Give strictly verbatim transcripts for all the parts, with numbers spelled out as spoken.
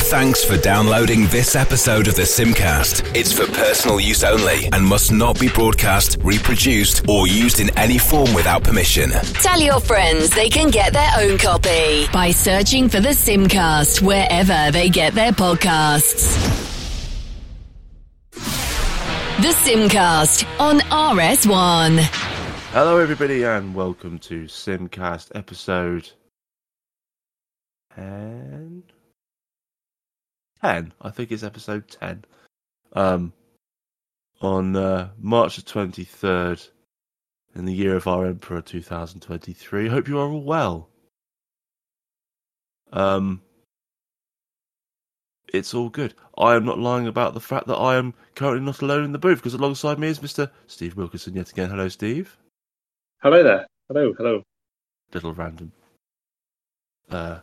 Thanks for downloading this episode of the Simcast. It's for personal use only and must not be broadcast, reproduced, or used in any form without permission. Tell your friends they can get their own copy by searching for the Simcast wherever they get their podcasts. The Simcast on R S one. Hello everybody and welcome to Simcast episode ten. ten, I think it's episode ten. Um, on uh, March the twenty-third, in the year of our Emperor two thousand twenty-three. Hope you are all well. Um, it's all good. I am not lying about the fact that I am currently not alone in the booth, because alongside me is Mister Steve Wilkinson yet again. Hello, Steve. Hello there. Hello, hello. Little random uh,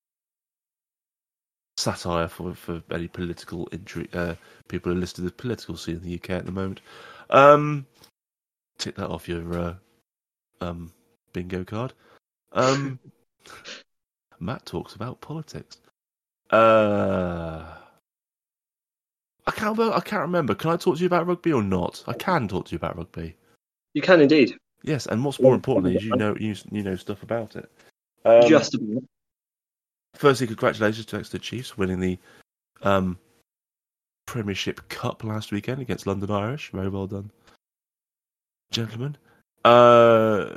satire for, for any political intrigue, uh, people who are listed as political scene in the U K at the moment. Um, tick that off your uh, um, bingo card. Um, Matt talks about politics. Uh, I can't. I can't remember. Can I talk to you about rugby or not? I can talk to you about rugby. You can indeed. Yes, and what's more importantly is you know you you know stuff about it. Um, Just a minute. Firstly, congratulations to Exeter Chiefs winning the um, Premiership Cup last weekend against London Irish. Very well done, gentlemen. Uh,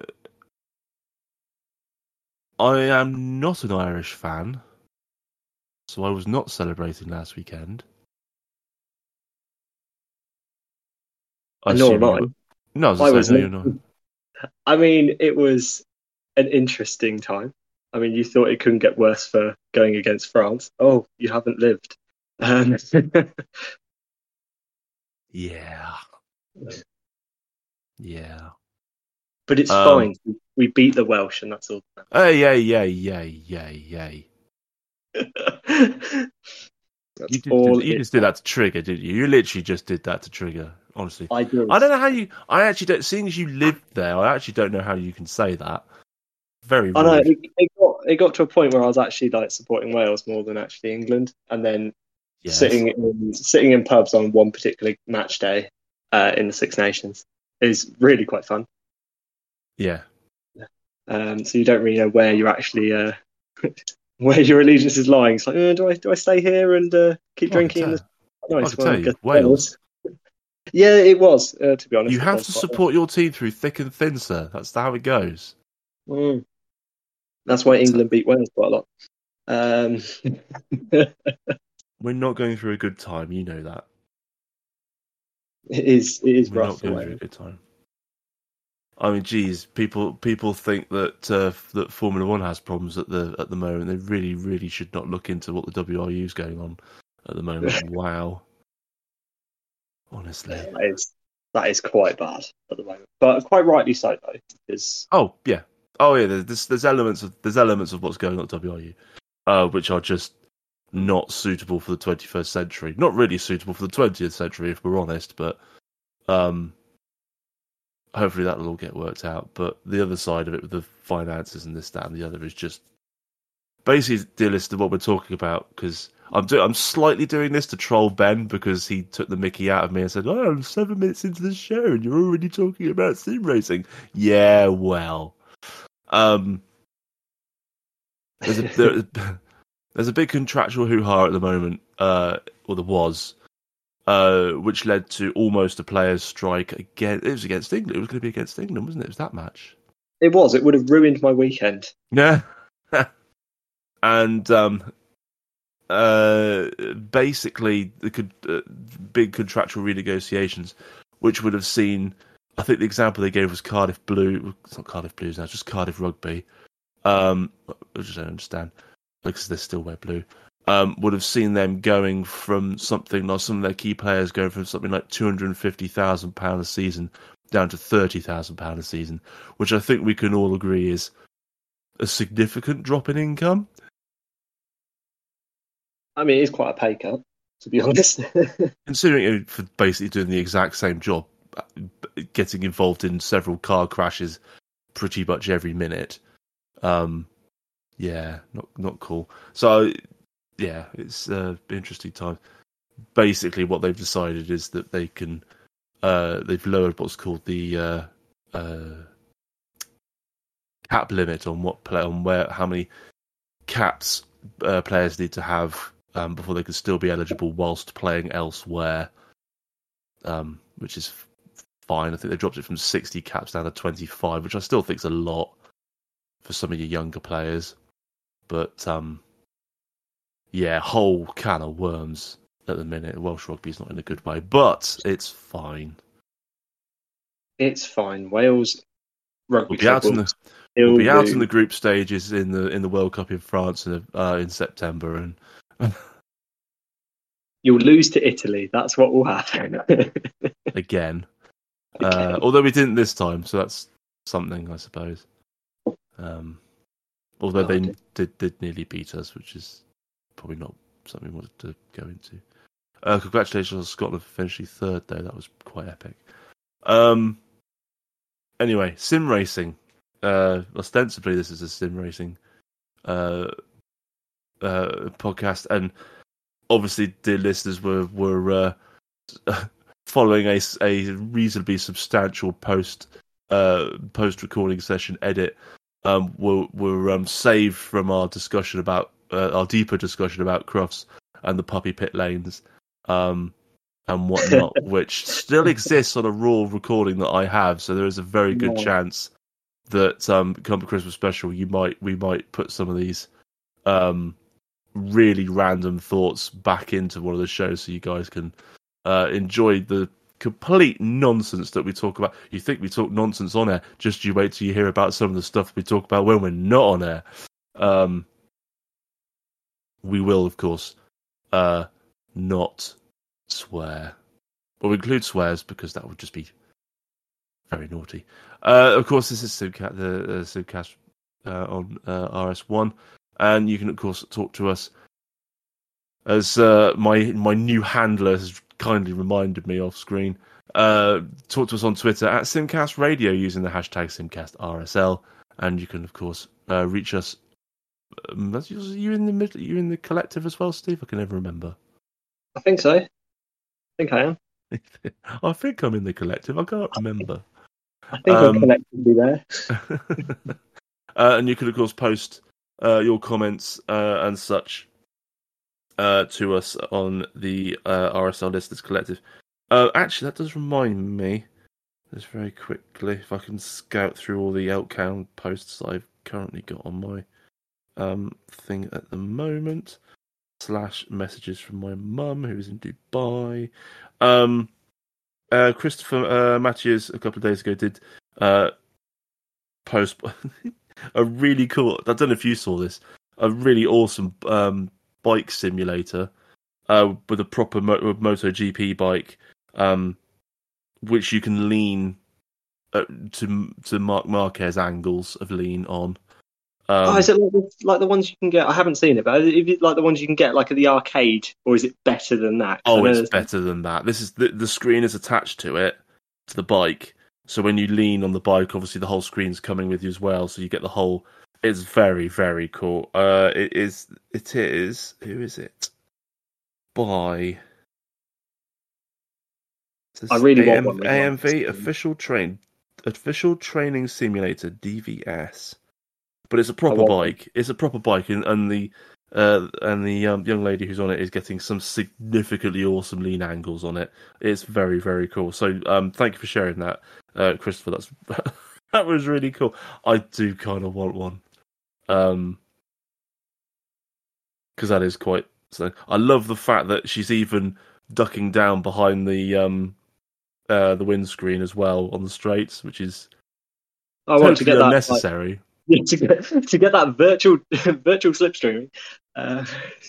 I am not an Irish fan, so I was not celebrating last weekend. I Nor assume am you I. were- No, I was, I saying, was no, not. you're not. I mean, it was an interesting time. I mean, you thought it couldn't get worse for going against France. Oh, you haven't lived. Um, Yeah. Yeah. but it's Um, fine. We beat the Welsh, and that's all. Hey, yay, yay, yay, yay, yay. That's You, did, all. you it- just did that to trigger, didn't you? You literally just did that to trigger, honestly. I do. I don't know how you... I actually don't... Seeing as you lived there, I actually don't know how you can say that. Very rude. I know it, it got it got to a point where I was actually like supporting Wales more than actually England, and then Yes. sitting in, sitting in pubs on one particular match day uh, in the Six Nations is really quite fun. Yeah. Um, so you don't really know where you're actually uh, where your allegiance is lying. It's like, uh, do I do I stay here and uh, keep Well, I drinking? can in tell- the... I Nice can one, tell you, good Wales. Yeah, it was. Uh, to be honest, You it have was to quite support your team through thick and thin, sir. That's how it goes. Mm. That's why England beat Wales quite a lot. Um, We're not going through a good time, you know that. it is it is We're rough not for going through a Wales. good time. I mean, geez, people people think that uh, that Formula One has problems at the at the moment. They really, really should not look into what the W R U is going on at the moment. Wow, honestly. That is that is quite bad at the moment, but quite rightly so though, because Oh yeah, oh yeah. There's there's elements of there's elements of what's going on at W R U, uh, which are just not suitable for the twenty-first century. Not really suitable for the twentieth century, if we're honest. But um, hopefully that'll all get worked out. But the other side of it, with the finances and this, that, and the other, is just basically the list of what we're talking about. Because I'm do- I'm slightly doing this to troll Ben, because he took the mickey out of me and said, "Oh, I'm seven minutes into the show and you're already talking about sim racing." Yeah, well, um, there's a there, there's a big contractual hoo-ha at the moment, uh, or there was, uh, which led to almost a players' strike again. It was against England. It was going to be against England, wasn't it? It was that match. it was it would have ruined my weekend. Yeah. And um, uh, basically, the con- uh, big contractual renegotiations, which would have seen, I think the example they gave was Cardiff Blue. It's not Cardiff Blues now, it's just Cardiff Rugby. Um, I just don't understand, because they still wear blue. Um, would have seen them going from something like some of their key players going from something like two hundred and fifty thousand pounds a season down to thirty thousand pounds a season, which I think we can all agree is a significant drop in income. I mean, it is quite a pay cut, to be honest. Considering it for basically doing the exact same job, getting involved in several car crashes pretty much every minute. Um, yeah, not not cool. So yeah, it's uh, interesting time. Basically, what they've decided is that they can uh, they've lowered what's called the uh, uh, cap limit on what play on where how many caps uh, players need to have um, before they can still be eligible whilst playing elsewhere, um, which is fine. I think they dropped it from sixty caps down to twenty-five, which I still think is a lot for some of your younger players. But um, yeah, whole can of worms at the minute. Welsh rugby's not in a good way, but it's fine. It's fine. Wales rugby We'll be out in the we'll be out in the group stages in the in the World Cup in France in uh, in September, and you'll lose to Italy. That's what will happen again. Okay. Uh, although we didn't this time, so that's something, I suppose. Um, although Oh, they dear. did, did nearly beat us, which is probably not something we wanted to go into. Uh, congratulations on Scotland for finishing third, though. That was quite epic. Um, anyway, sim racing. Uh, ostensibly, this is a sim racing uh, uh, podcast, and obviously, dear listeners, were were uh, following a, a reasonably substantial post uh, post recording session edit. Um, were were um, saved from our discussion about uh, our deeper discussion about Crufts and the puppy pit lanes um, and whatnot, which still exists on a raw recording that I have. So there is a very good No. chance that um, come to Christmas special, you might we might put some of these um, really random thoughts back into one of the shows, so you guys can uh, enjoy the complete nonsense that we talk about. You think we talk nonsense on air? Just you wait till you hear about some of the stuff we talk about when we're not on air. Um, we will, of course, uh, not swear. Well, we include swears because that would just be very naughty. Uh, of course, this is Simcast, the uh, Simcast uh, on uh, R S one, and you can, of course, talk to us. As uh, my my new handler has kindly reminded me off screen, uh, talk to us on Twitter at Simcast Radio using the hashtag SimcastRSL, and you can, of course, uh, reach us. Um, are you in the middle? You in the collective as well, Steve? I can never remember. I think so. I think I am. I think I'm in the collective. I can't remember. I think Um, I'm collectively there. uh, and you can, of course, post uh, your comments uh, and such uh, to us on the uh, R S L Listeners Collective. Uh, actually, that does remind me, just very quickly, if I can scout through all the Elkhound posts I've currently got on my um, thing at the moment, slash messages from my mum, who's in Dubai. Um, uh, Christopher uh, Matthews, a couple of days ago, did uh, post a really cool, I don't know if you saw this, a really awesome um, bike simulator uh, with a proper Mo- MotoGP bike, um, which you can lean uh, to to Marc Marquez angles of lean on. Um, oh, is it like the, like the ones you can get? I haven't seen it, but is it like the ones you can get like at the arcade, or is it better than that? 'Cause I Oh, know it's there's- better than that. This is the the screen is attached to it, to the bike. So when you lean on the bike, obviously the whole screen's coming with you as well. So you get the whole. It's very very cool. Uh, it is. It is. Who is it? By. I really want AM, one. A M V official train official training simulator D V S. But it's a proper want one. bike. It's a proper bike, and, and the uh, and the um, young lady who's on it is getting some significantly awesome lean angles on it. It's very very cool. So um, thank you for sharing that, uh, Christopher. That's that was really cool. I do kind of want one, um, because that is quite. So I love the fact that she's even ducking down behind the um, uh, the windscreen as well on the straights, which is I want to totally get that. Like, unnecessary. yeah, to get to get that virtual virtual slipstream. Uh,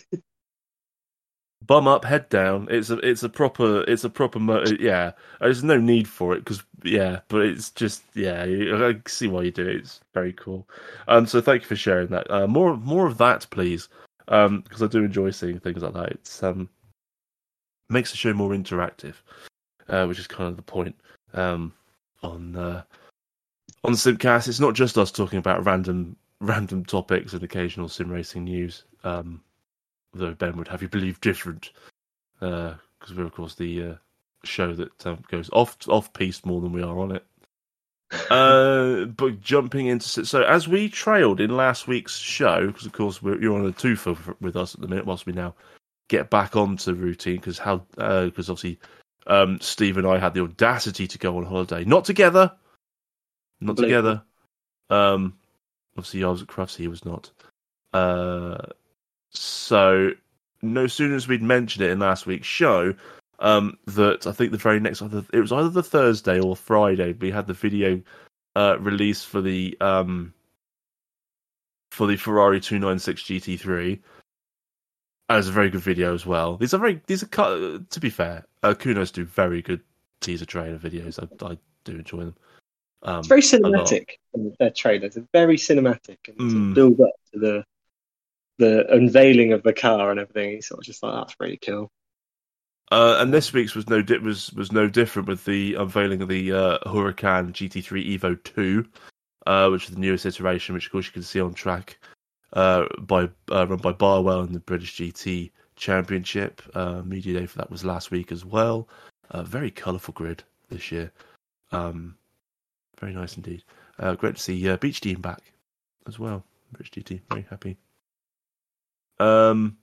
Bum up, head down. It's a it's a proper it's a proper mo- yeah. There's no need for it because yeah, but it's just yeah. I see why you do it. It's very cool. Um, so thank you for sharing that. Uh, more more of that, please. Um, because I do enjoy seeing things like that. It's um makes the show more interactive, uh, which is kind of the point. Um, on uh, on the Simcast, it's not just us talking about random random topics and occasional sim racing news. Um. though Ben would have you believe different, because uh, we're of course the uh, show that um, goes off off piste more than we are on it. uh, but jumping into so as we trailed in last week's show, because of course we're, you're on a twofer with us at the minute, whilst we now get back onto routine, because how because uh, obviously um, Steve and I had the audacity to go on holiday, not together, not together. Um, obviously I was at Crufts, he was not. Uh, so no sooner as we'd mentioned it in last week's show, um, that I think the very next either it was either the Thursday or Friday we had the video uh, release for the um, for the Ferrari two ninety-six G T three. And it's a very good video as well. These are very these are to be fair, uh, Kunos do very good teaser trailer videos. I, I do enjoy them. Um, it's very cinematic. Their trailers are very cinematic and mm. build up to the the unveiling of the car and everything. It's sort of just like that's really cool. Uh, and this week's was no di- was was no different with the unveiling of the uh, Huracan G T three Evo two, uh, which is the newest iteration, which of course you can see on track uh, by uh, run by Barwell in the British G T Championship. Uh, media day for that was last week as well. Uh, very colourful grid this year. Um, very nice indeed. Uh, great to see uh, Beach Team back as well. British G T, very happy. Um.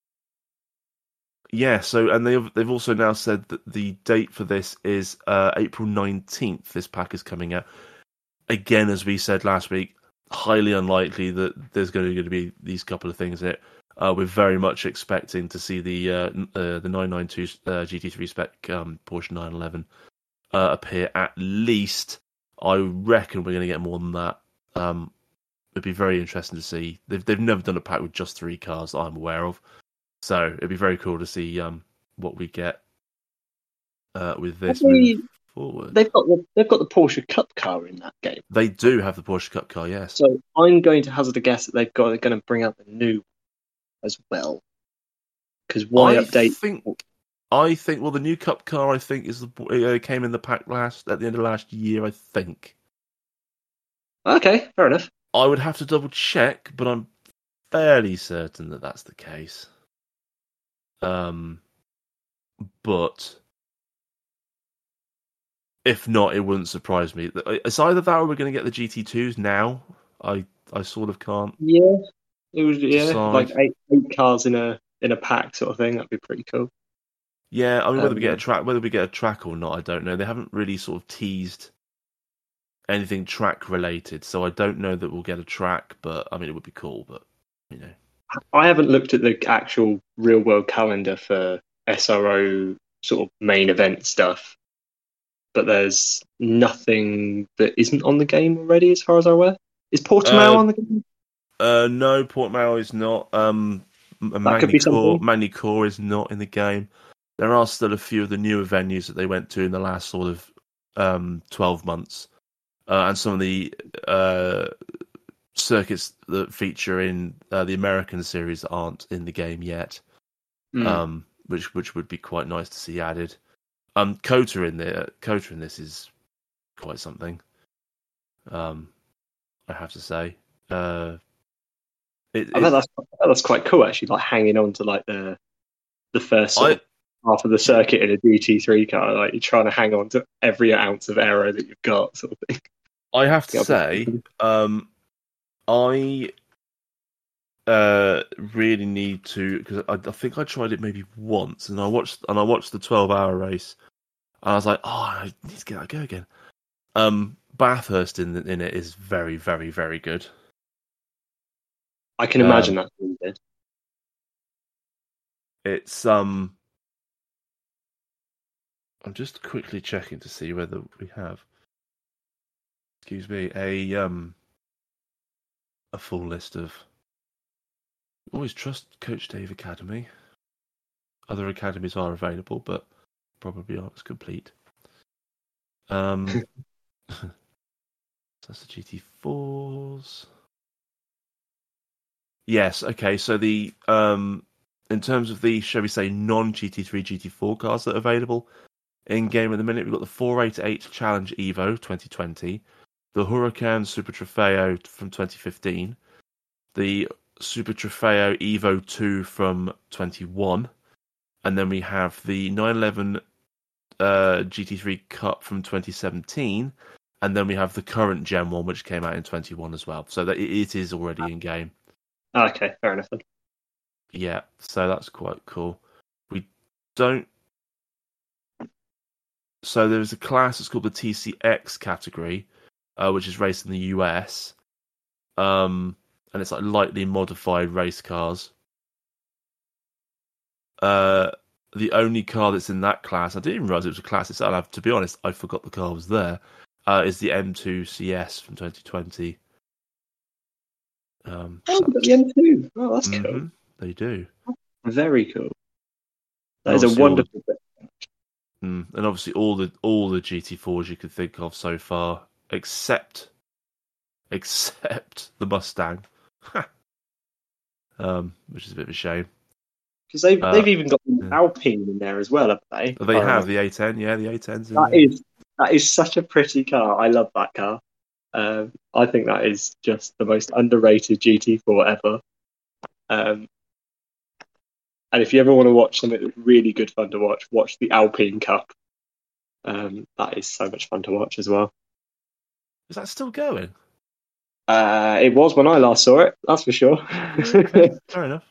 Yeah, so and they've they've also now said that the date for this is uh, April nineteenth. This pack is coming out. Again, as we said last week, highly unlikely that there's going to be these couple of things in it. Uh, we're very much expecting to see the uh, uh, the nine ninety-two uh, G T three spec um, Porsche nine eleven uh, appear at least. I reckon we're going to get more than that. Um, it'd be very interesting to see. They've they've never done a pack with just three cars that I'm aware of. So it'd be very cool to see um, what we get uh, with this they, moving forward. They've got the they've got the Porsche Cup car in that game. They do have the Porsche Cup car, yes. So I'm going to hazard a guess that they've got they're going to bring out the new as well. Because why I update? Think, I think. Well, the new Cup car I think is the uh, came in the pack last at the end of last year. I think. Okay, fair enough. I would have to double check, but I'm fairly certain that that's the case. Um, but if not, it wouldn't surprise me. It's either that or we're going to get the G T twos now. I I sort of can't. Yeah, it was yeah decide. like eight, eight cars in a in a pack sort of thing. That'd be pretty cool. Yeah, I mean whether um, we get a track, whether we get a track or not, I don't know. They haven't really sort of teased anything track related, so I don't know that we'll get a track. But I mean, it would be cool. But you know. I haven't looked at the actual real world calendar for S R O sort of main event stuff, but there's nothing that isn't on the game already, as far as I'm aware. Is Portimao uh, on the game? Uh, no, Portimao is not. Um, Magny-Cours is not in the game. There are still a few of the newer venues that they went to in the last sort of um, twelve months, uh, and some of the uh, circuits that feature in uh, the American series that aren't in the game yet, mm. um, which which would be quite nice to see added. Um, Kota in there, Kota in this is quite something. Um, I have to say, uh, it, I bet that's I bet that's quite cool actually. Like hanging on to like the the first sort I, of half of the circuit in a G T three car, like you're trying to hang on to every ounce of aero that you've got, sort of thing. I have to say, um. I uh, really need to because I, I think I tried it maybe once, and I watched and I watched the twelve-hour race, and I was like, "Oh, I need to get that go again." Um, Bathurst in in it is very, very, very good. I can imagine um, that's really good. It's um, I'm just quickly checking to see whether we have. Excuse me, a um. a full list of. Always trust Coach Dave Academy. Other academies are available, but probably aren't as complete. Um, that's the G T fours. Yes, okay. So the um, in terms of the, shall we say, non-G T three, G T four cars that are available in game at the minute, we've got the four eighty-eight Challenge Evo twenty twenty. The Huracan Super Trofeo from twenty fifteen, the Super Trofeo Evo two from twenty-one, and then we have the nine eleven uh, G T three Cup from twenty seventeen, and then we have the current Gen one, which came out in twenty-one as well. So that it, it is already in game. Okay, fair enough then. Yeah, so that's quite cool. We don't. So there's a class that's called the T C X category, uh, which is raced in the U S. Um, and it's like lightly modified race cars. Uh, the only car that's in that class, I didn't even realize it was a class itself. To be honest, I forgot the car was there. Uh, is the M two C S from twenty twenty. Um, oh, we've got the M two. Oh, that's mm-hmm, cool. They do. Very cool. That is a wonderful bit. Mm, and obviously all the all the G T fours you could think of so far, except except the Mustang, um, which is a bit of a shame. Because they've uh, they've even got the yeah. Alpine in there as well, haven't they? They oh, have the A ten, yeah, the A ten's in That there. is that is such a pretty car. I love that car. Um, I think that is just the most underrated G T four ever. Um, and if you ever want to watch something that's really good fun to watch, watch the Alpine Cup. Um, that is so much fun to watch as well. Is that still going? Uh, it was when I last saw it, that's for sure. Okay, fair enough.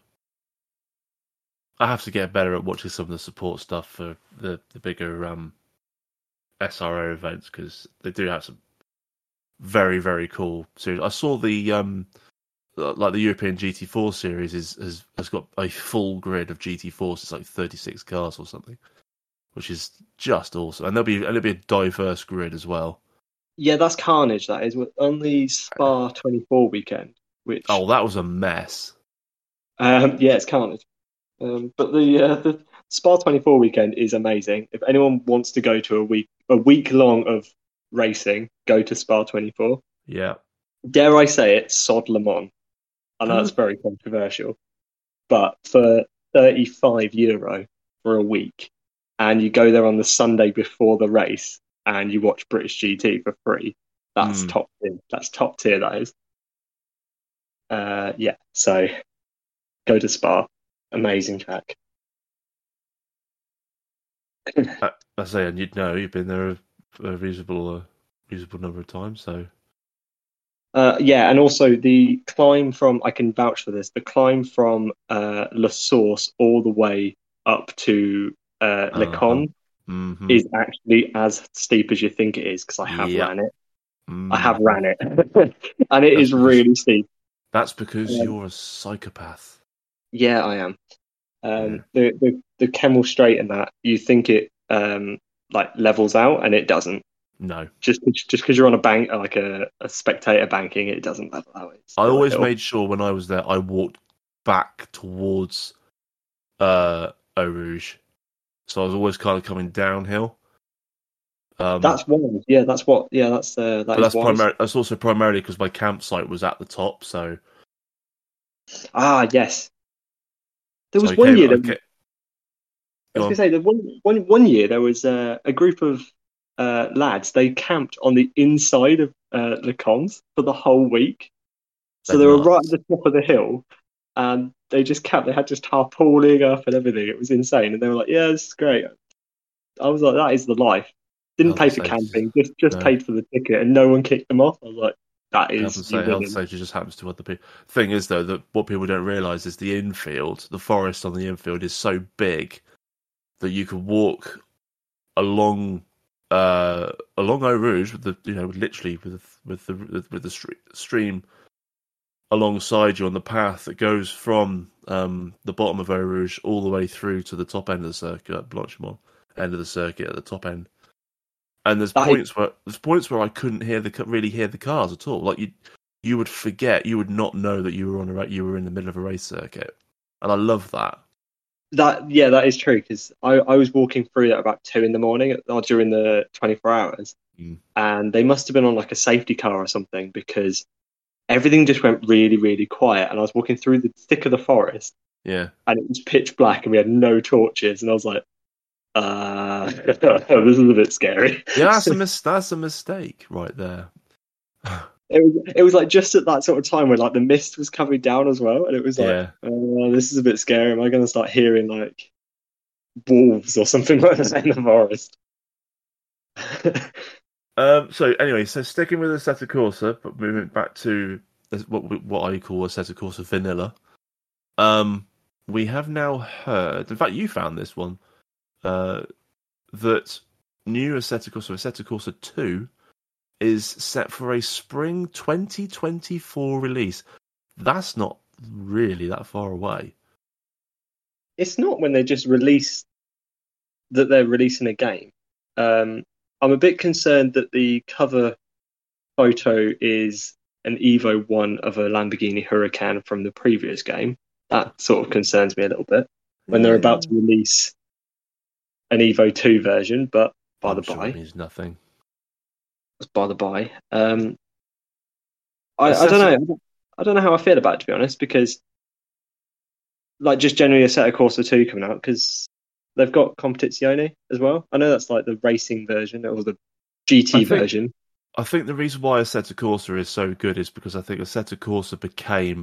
I have to get better at watching some of the support stuff for the, the bigger um, S R O events, because they do have some very, very cool series. I saw the um, like the European G T four series is has, has got a full grid of G T fours. It's like thirty-six cars or something, which is just awesome. And there'll be and there'll be a diverse grid as well. Yeah, that's Carnage. That is on the Spa twenty-four weekend. Which oh, that was a mess. Um, yeah, it's Carnage. Um, but the uh, the Spa twenty-four weekend is amazing. If anyone wants to go to a week a week long of racing, go to Spa twenty-four. Yeah. Dare I say it, sod Le Mans. I know that's very controversial, but for thirty-five euro for a week, and you go there on the Sunday before the race, and you watch British G T for free, that's Mm. top tier. That's top tier, that is. Uh, yeah, so go to Spa. Amazing track. I, I say, and you'd know you've been there a, a reasonable, uh, reasonable number of times. So, Uh, yeah, and also the climb from, I can vouch for this, the climb from uh, La Source all the way up to uh, Le Uh-huh. Con mm-hmm. is actually as steep as you think it is, because I have Yep. ran it. Mm. I have ran it. And it That's is really steep. That's because Um, you're a psychopath. Yeah, I am. Um, the, the, the Kemmel Straight and that, you think it um, like levels out, and it doesn't. No, Just just because you're on a bank, like a, a spectator banking, it doesn't level out. It's I still always uphill. made sure when I was there, I walked back towards uh, Eau Rouge, so I was always kind of coming downhill. Um, That's wise. Yeah, that's what. Yeah, that's uh, that but is that's wise. primar- That's also primarily because my campsite was at the top. So Ah, yes. There was so I one came- year. I That, ca- I Go was on. going to say that one, one one year there was uh, a group of uh, lads. They camped on the inside of uh, the cons for the whole week. So They're they were nuts. right at the top of the hill, and they just camped. They had just tarpauling up and everything. It was insane, and they were like, "Yeah, this is great." I was like, "That is the life." Didn't Health pay and for safety. camping, just just No. paid for the ticket, and no one kicked them off. I was like, "That Health is and, you sa- health winning." and safety just happens to other people. Thing is, though, that what people don't realise is the infield, the forest on the infield, is so big that you could walk along uh, along Eau Rouge with the you know literally with with the with the stre- stream alongside you on the path that goes from um, the bottom of Eau Rouge all the way through to the top end of the circuit, at Blanchimont end of the circuit at the top end. And there's That is- points where there's points where I couldn't hear the ca- really hear the cars at all. Like you, you would forget, you would not know that you were on a ra- you were in the middle of a race circuit, and I love that. That yeah, that is true, because I, I was walking through that about two in the morning or during the twenty-four hours, Mm. and they must have been on like a safety car or something, because everything just went really really quiet, and I was walking through the thick of the forest, Yeah, and it was pitch black, and we had no torches, and I was like, uh, this is a bit scary. yeah, that's a mis- that's a mistake right there. it was it was like just at that sort of time where like the mist was coming down as well, and it was like, Yeah. oh, this is a bit scary. Am I going to start hearing like wolves or something like that in the forest? Um, so anyway, so sticking with Assetto Corsa, but moving back to what we- what I call Assetto Corsa Vanilla. Um, we have now heard. In fact, you found this one. Uh, that new Assetto Corsa, Assetto Corsa two, is set for a spring twenty twenty-four release. That's not really that far away. It's not when they just release that they're releasing a game. Um, I'm a bit concerned that the cover photo is an Evo one of a Lamborghini Huracan from the previous game. That sort of concerns me a little bit when they're about to release an Evo two version, but by I'm the sure by, it means nothing. by the by, um, I, I don't know. I don't know how I feel about it, to be honest, because like just generally Assetto Corsa two coming out, because they've got Competizione as well. I know that's like the racing version or the G T I think- version. I think the reason why Assetto Corsa is so good is because I think Assetto Corsa became,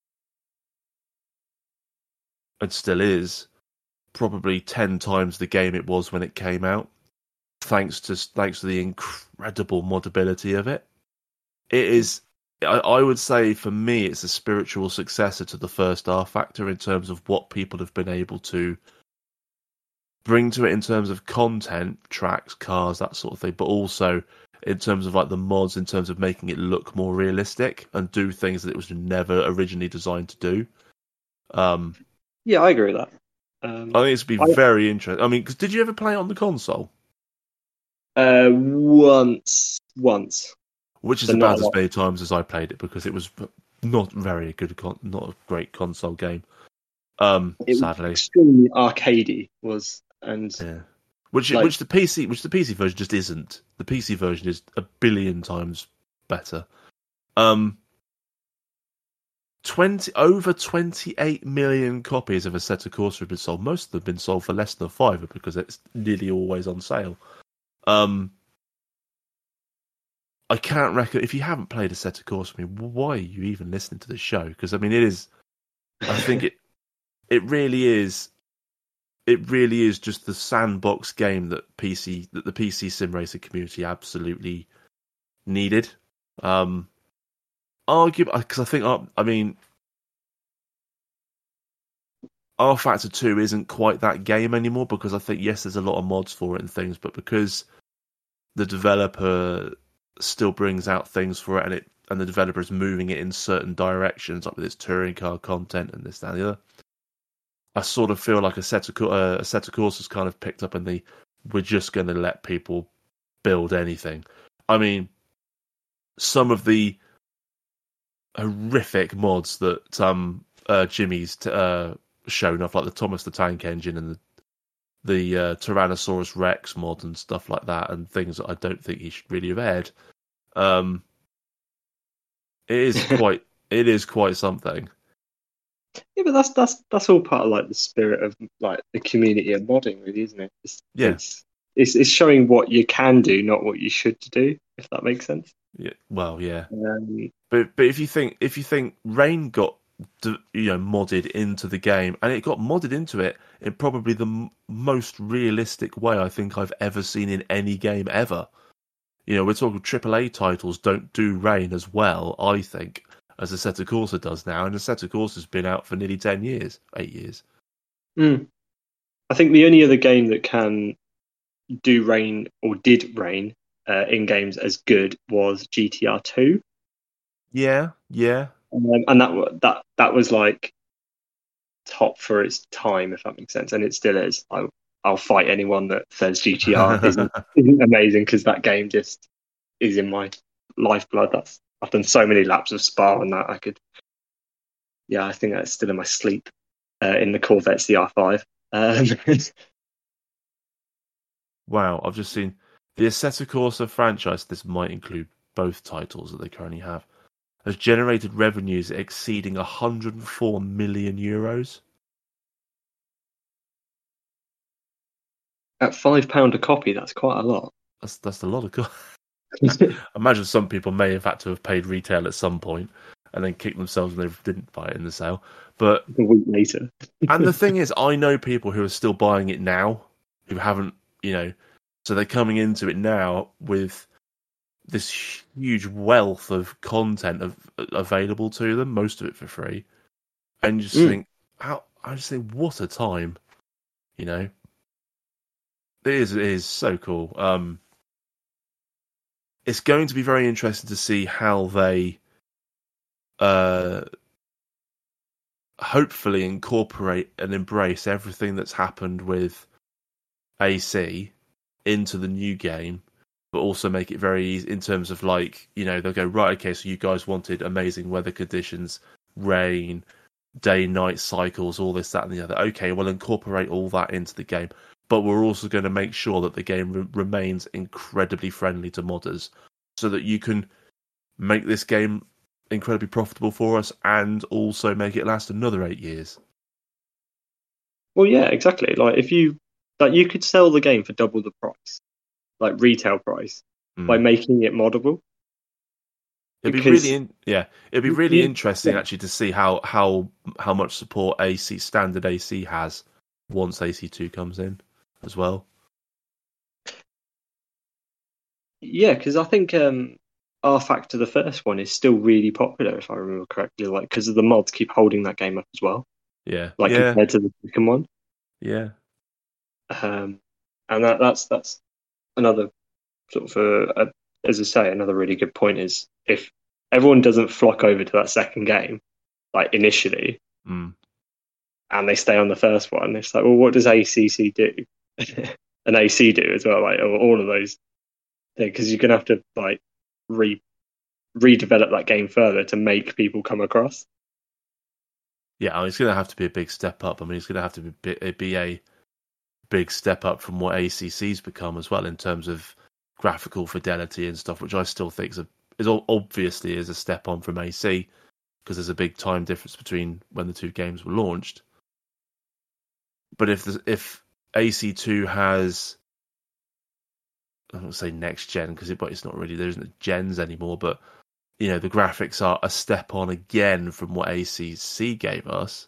and still is, probably ten times the game it was when it came out, thanks to thanks to the incredible modability of it. It is, I, I would say, for me, it's a spiritual successor to the first R Factor in terms of what people have been able to bring to it in terms of content, tracks, cars, that sort of thing, but also in terms of like the mods, in terms of making it look more realistic and do things that it was never originally designed to do. Um, Yeah, I agree with that. Um, I think it's be I- very interesting. I mean, 'cause did you ever play it on the console? uh, once, once. Which is But not about a as lot. many times as I played it because it was not very good, con- not a great console game. Um, It was sadly, extremely arcadey was, and yeah. Which like- which the P C which the P C version just isn't. The P C version is a billion times better. Um, twenty over twenty-eight million copies of Assetto Corsa have been sold. Most of them have been sold for less than a fiver because it's nearly always on sale. Um, I can't reckon if you haven't played Assetto Corsa. I mean, why are you even listening to the show? Because I mean, it is. I think it. It really is. It really is just the sandbox game that P C that the P C sim racing community absolutely needed. Um, arguably, because I think I mean, R Factor two isn't quite that game anymore because I think yes, there's a lot of mods for it and things, but because the developer still brings out things for it and it and the developer is moving it in certain directions, like with its touring car content and this that and the other. I sort of feel like Assetto uh, Assetto Corsa's kind of picked up and the we're just going to let people build anything. I mean, some of the horrific mods that um uh, Jimmy's t- uh, shown off, like the Thomas the Tank Engine and the the uh, Tyrannosaurus Rex mod and stuff like that, and things that I don't think he should really have aired. Um, it is quite it is quite something. yeah, but that's that's that's all part of like the spirit of like the community and modding, really, isn't it? It's, Yeah. it's it's it's showing what you can do, not what you should do, if that makes sense. Yeah, well, yeah. Um, But but if you think if you think Rain got d- you know modded into the game and it got modded into it in probably the m- most realistic way I think I've ever seen in any game ever. You know, we're talking triple A titles don't do Rain as well, I think, as Assetto Corsa does now, and Assetto Corsa's been out for nearly ten years, eight years. mm. I think the only other game that can do rain or did rain uh, in games as good was G T R two. Yeah, yeah. Um, and that wa- that that was like top for its time, if that makes sense, and it still is. I, I'll fight anyone that says G T R isn't, isn't amazing because that game just is in my lifeblood. That's I've done so many laps of Spa on that. I could, yeah, I think that's still in my sleep uh, in the Corvette C R five. Um, Wow, I've just seen the Assetto Corsa franchise. This might include both titles that they currently have. Has generated revenues exceeding one hundred four million euros. at five pound a copy, that's quite a lot. That's that's a lot of. Co- Imagine some people may have had to have paid retail at some point and then kicked themselves when they didn't buy it in the sale. But a week later. and the thing is, I know people who are still buying it now, who haven't, you know, so they're coming into it now with this huge wealth of content of, available to them, most of it for free. And you just mm. think, how, I just think, what a time, you know? It is, it is so cool. Um, it's going to be very interesting to see how they uh, hopefully incorporate and embrace everything that's happened with A C into the new game, but also make it very easy in terms of, like, you know, they'll go, right, okay, so you guys wanted amazing weather conditions, rain, day-night cycles, all this, that, and the other. Okay, we'll incorporate all that into the game. But we're also going to make sure that the game re- remains incredibly friendly to modders so that you can make this game incredibly profitable for us and also make it last another eight years. Well, yeah, exactly. Like, if you, like, you could sell the game for double the price, like retail price, mm. by making it moddable. It'd because, be really, in, yeah, it'd be really yeah, interesting yeah. actually to see how, how, how much support A C, standard A C has once A C two comes in as well. Yeah, because I think um, R Factor, the first one, is still really popular, if I remember correctly, like, because the mods keep holding that game up as well. Yeah. Like, yeah. compared to the second one. Yeah. Um, and that that's that's another sort of, uh, a, as I say, another really good point is if everyone doesn't flock over to that second game, like, initially, mm. and they stay on the first one, it's like, well, what does A C C do? And A C do as well, like, all of those things, because you're going to have to, like, re redevelop that game further to make people come across. Yeah, I mean, it's going to have to be a big step up. I mean, it's going to have to be, be a big step up from what A C C's become as well in terms of graphical fidelity and stuff, which I still think is, a, is obviously is a step on from A C, because there's a big time difference between when the two games were launched. But if the, if A C two has, I don't say next gen because it, but it's not really, there isn't gens anymore, but, you know, the graphics are a step on again from what A C C gave us,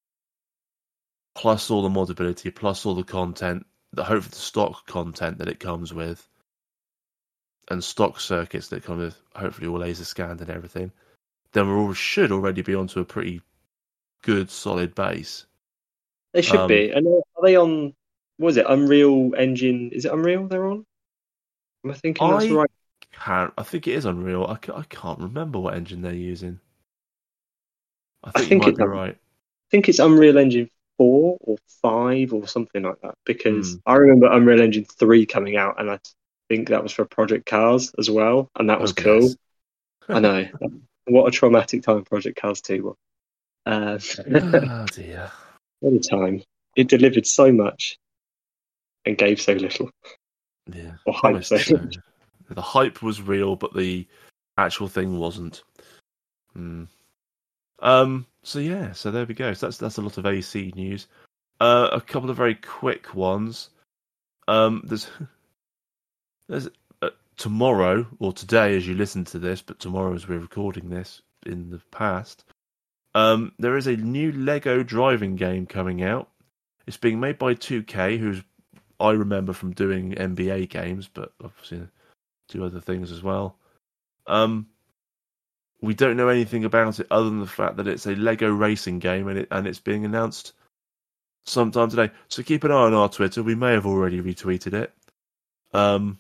plus all the modability, plus all the content, the hopefully the stock content that it comes with, and stock circuits that come with, hopefully all laser scanned and everything, then we all should already be onto a pretty good, solid base. They should um, be. And are they on, what is it, Unreal Engine? Is it Unreal they're on? Am I thinking that's I right? Can't, I think it is Unreal. I, I can't remember what engine they're using. I think, I think you might it's, be right. I think it's Unreal Engine four or five or something like that, because mm. I remember Unreal Engine three coming out, and I think that was for Project Cars as well, and that was oh, cool. yes. I know. What a traumatic time Project Cars two was. Uh, oh dear. What a time. It delivered so much and gave so little. Yeah. Or hype so so. The hype was real, but the actual thing wasn't. Hmm. Um. So yeah. So there we go. So that's that's a lot of A C news. Uh, a couple of very quick ones. Um. There's there's uh, tomorrow or today as you listen to this, but tomorrow as we're recording this in the past. Um. There is a new Lego driving game coming out. It's being made by two K, who's I remember from doing N B A games, but obviously do other things as well. Um, we don't know anything about it other than the fact that it's a Lego racing game and it and it's being announced sometime today. So keep an eye on our Twitter. We may have already retweeted it. Um,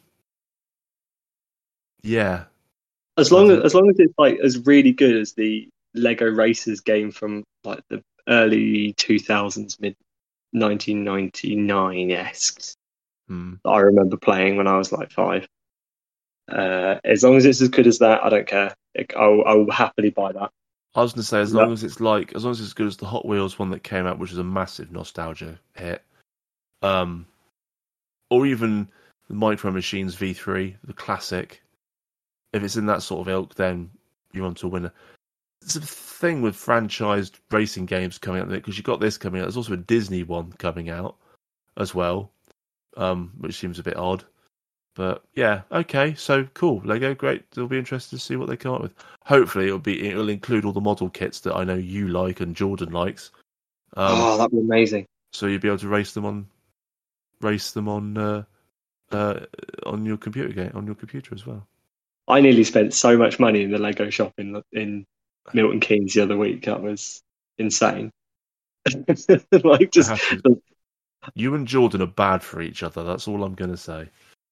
yeah. As long as as long as it's like as really good as the Lego Racers game from like the early two thousands, mid nineteen ninety-nine esque. Hmm. That I remember playing when I was like five. Uh, as long as it's as good as that, I don't care. I'll, I'll happily buy that. I was going to say, as long as it's like, as long as it's as good as the Hot Wheels one that came out, which was a massive nostalgia hit, um, or even the Micro Machines V three, the classic. If it's in that sort of ilk, then you're on to a winner. It's a thing with franchised racing games coming out there because you've got this coming out. There's also a Disney one coming out as well, um, which seems a bit odd. But yeah, okay, so cool. Lego, great. It'll be interesting to see what they come up with. Hopefully, it'll be it'll include all the model kits that I know you like and Jordan likes. Um, oh, that'd be amazing. So you'll be able to race them on, race them on, uh, uh, on your computer game on your computer as well. I nearly spent so much money in the Lego shop in in Milton Keynes the other week. That was insane. Like just to, you and Jordan are bad for each other. That's all I'm going to say.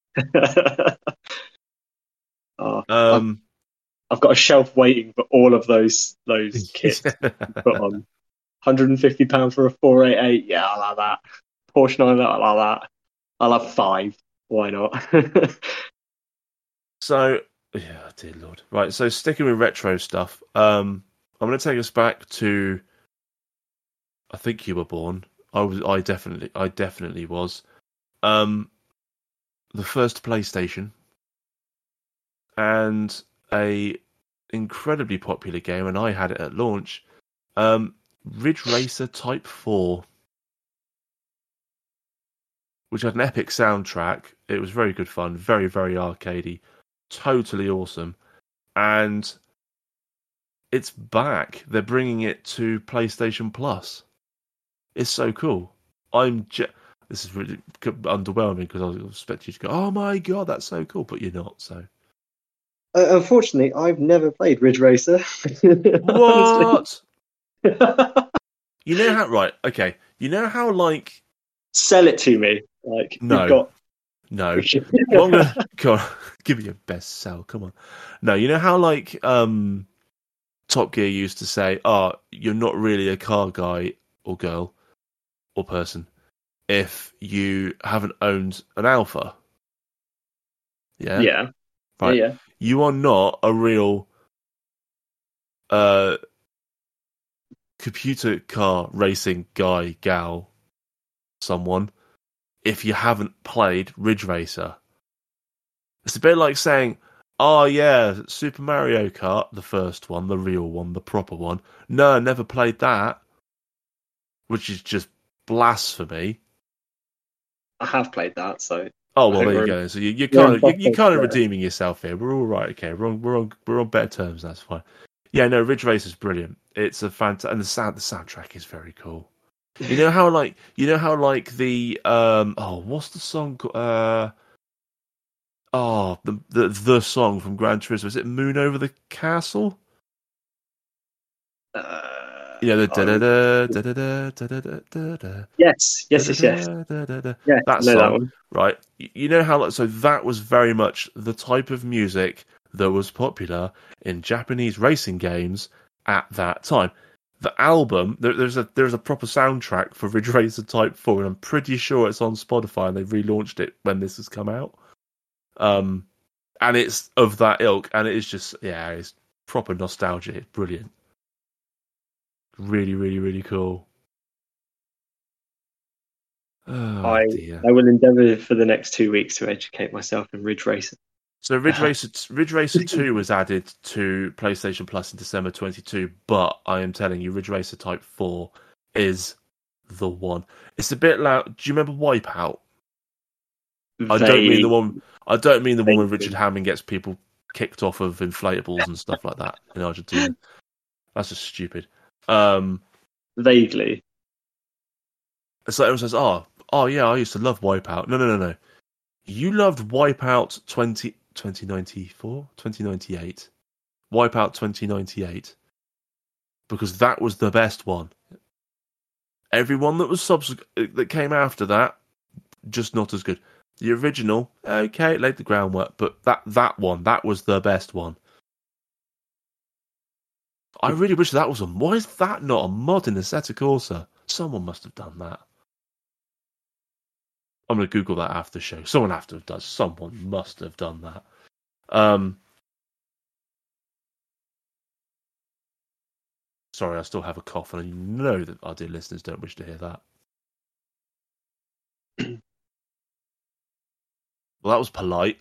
oh, um, I've, I've got a shelf waiting for all of those those kits to put on. one hundred fifty pounds for a four eighty-eight. Yeah, I'll have that. Porsche nine, I'll have that. I'll have five. Why not? So, yeah, dear Lord. Right, so sticking with retro stuff, um, I'm going to take us back to. I think you were born. I was. I definitely. I definitely was. Um, the first PlayStation, and a incredibly popular game, and I had it at launch. Um, Ridge Racer Type Four, which had an epic soundtrack. It was very good fun, very very arcadey, totally awesome, and it's back. They're bringing it to PlayStation Plus. It's so cool. I'm. Je- this is really underwhelming because I was expecting you to go, "Oh my god, that's so cool," but you're not. So, uh, unfortunately, I've never played Ridge Racer. What? You know how? Right. Okay. You know how like. Sell it to me. Like no. You've got. No. Well, I'm gonna, come on, give me your best sell. Come on. No. You know how like um, Top Gear used to say, "Oh, you're not really a car guy or girl." Or person, if you haven't owned an Alpha, yeah, yeah, right, yeah, yeah. You are not a real uh, computer car racing guy, gal, someone, if you haven't played Ridge Racer. It's a bit like saying, "Oh yeah, Super Mario Kart, the first one, the real one, the proper one." No, I never played that, which is just blasphemy. I have played that, so. Oh well, there you go. So you, you're kind of you're, you're kind of redeeming yourself here. We're all right. Okay, we're on we're on we're on better terms. That's fine. Yeah, no, Ridge Racer is brilliant. It's a fantastic, and the sound the soundtrack is very cool. You know how like you know how like the um oh what's the song called? Uh oh the the the song from Gran Turismo, is it Moon Over the Castle? Uh, Yeah, the da da da da da da da da da. Yes, yes, yes, yes. Yeah, that song, that one, right? You know how so that was very much the type of music that was popular in Japanese racing games at that time. The album, there, there's a there's a proper soundtrack for Ridge Racer Type Four, and I'm pretty sure it's on Spotify, and they've relaunched it when this has come out. Um, and it's of that ilk, and it is just yeah, it's proper nostalgia. It's brilliant. Really, really, really cool. Oh, I dear. I will endeavour for the next two weeks to educate myself in Ridge Racer. So Ridge Racer Ridge Racer two was added to PlayStation Plus in December twenty-two, but I am telling you, Ridge Racer Type four is the one. It's a bit like, do you remember Wipeout? I don't mean the one. I don't mean the one where Richard Hammond gets people kicked off of inflatables and stuff like that in Argentina. That's just stupid. Um, Vaguely. So everyone says, "Oh, oh yeah, I used to love Wipeout." No, no, no, no. You loved Wipeout twenty, twenty ninety-four, twenty ninety-eight. Wipeout twenty ninety-eight. Because that was the best one. Everyone that was subsequent that came after that, just not as good. The original, okay, it laid the groundwork, but that that one, that was the best one. I really wish that was a. Why is that not a mod in Assetto Corsa? Someone must have done that. I'm going to Google that after the show. Someone have to have done. Someone must have done that. Um, sorry, I still have a cough, and I know that our dear listeners don't wish to hear that. Well, that was polite.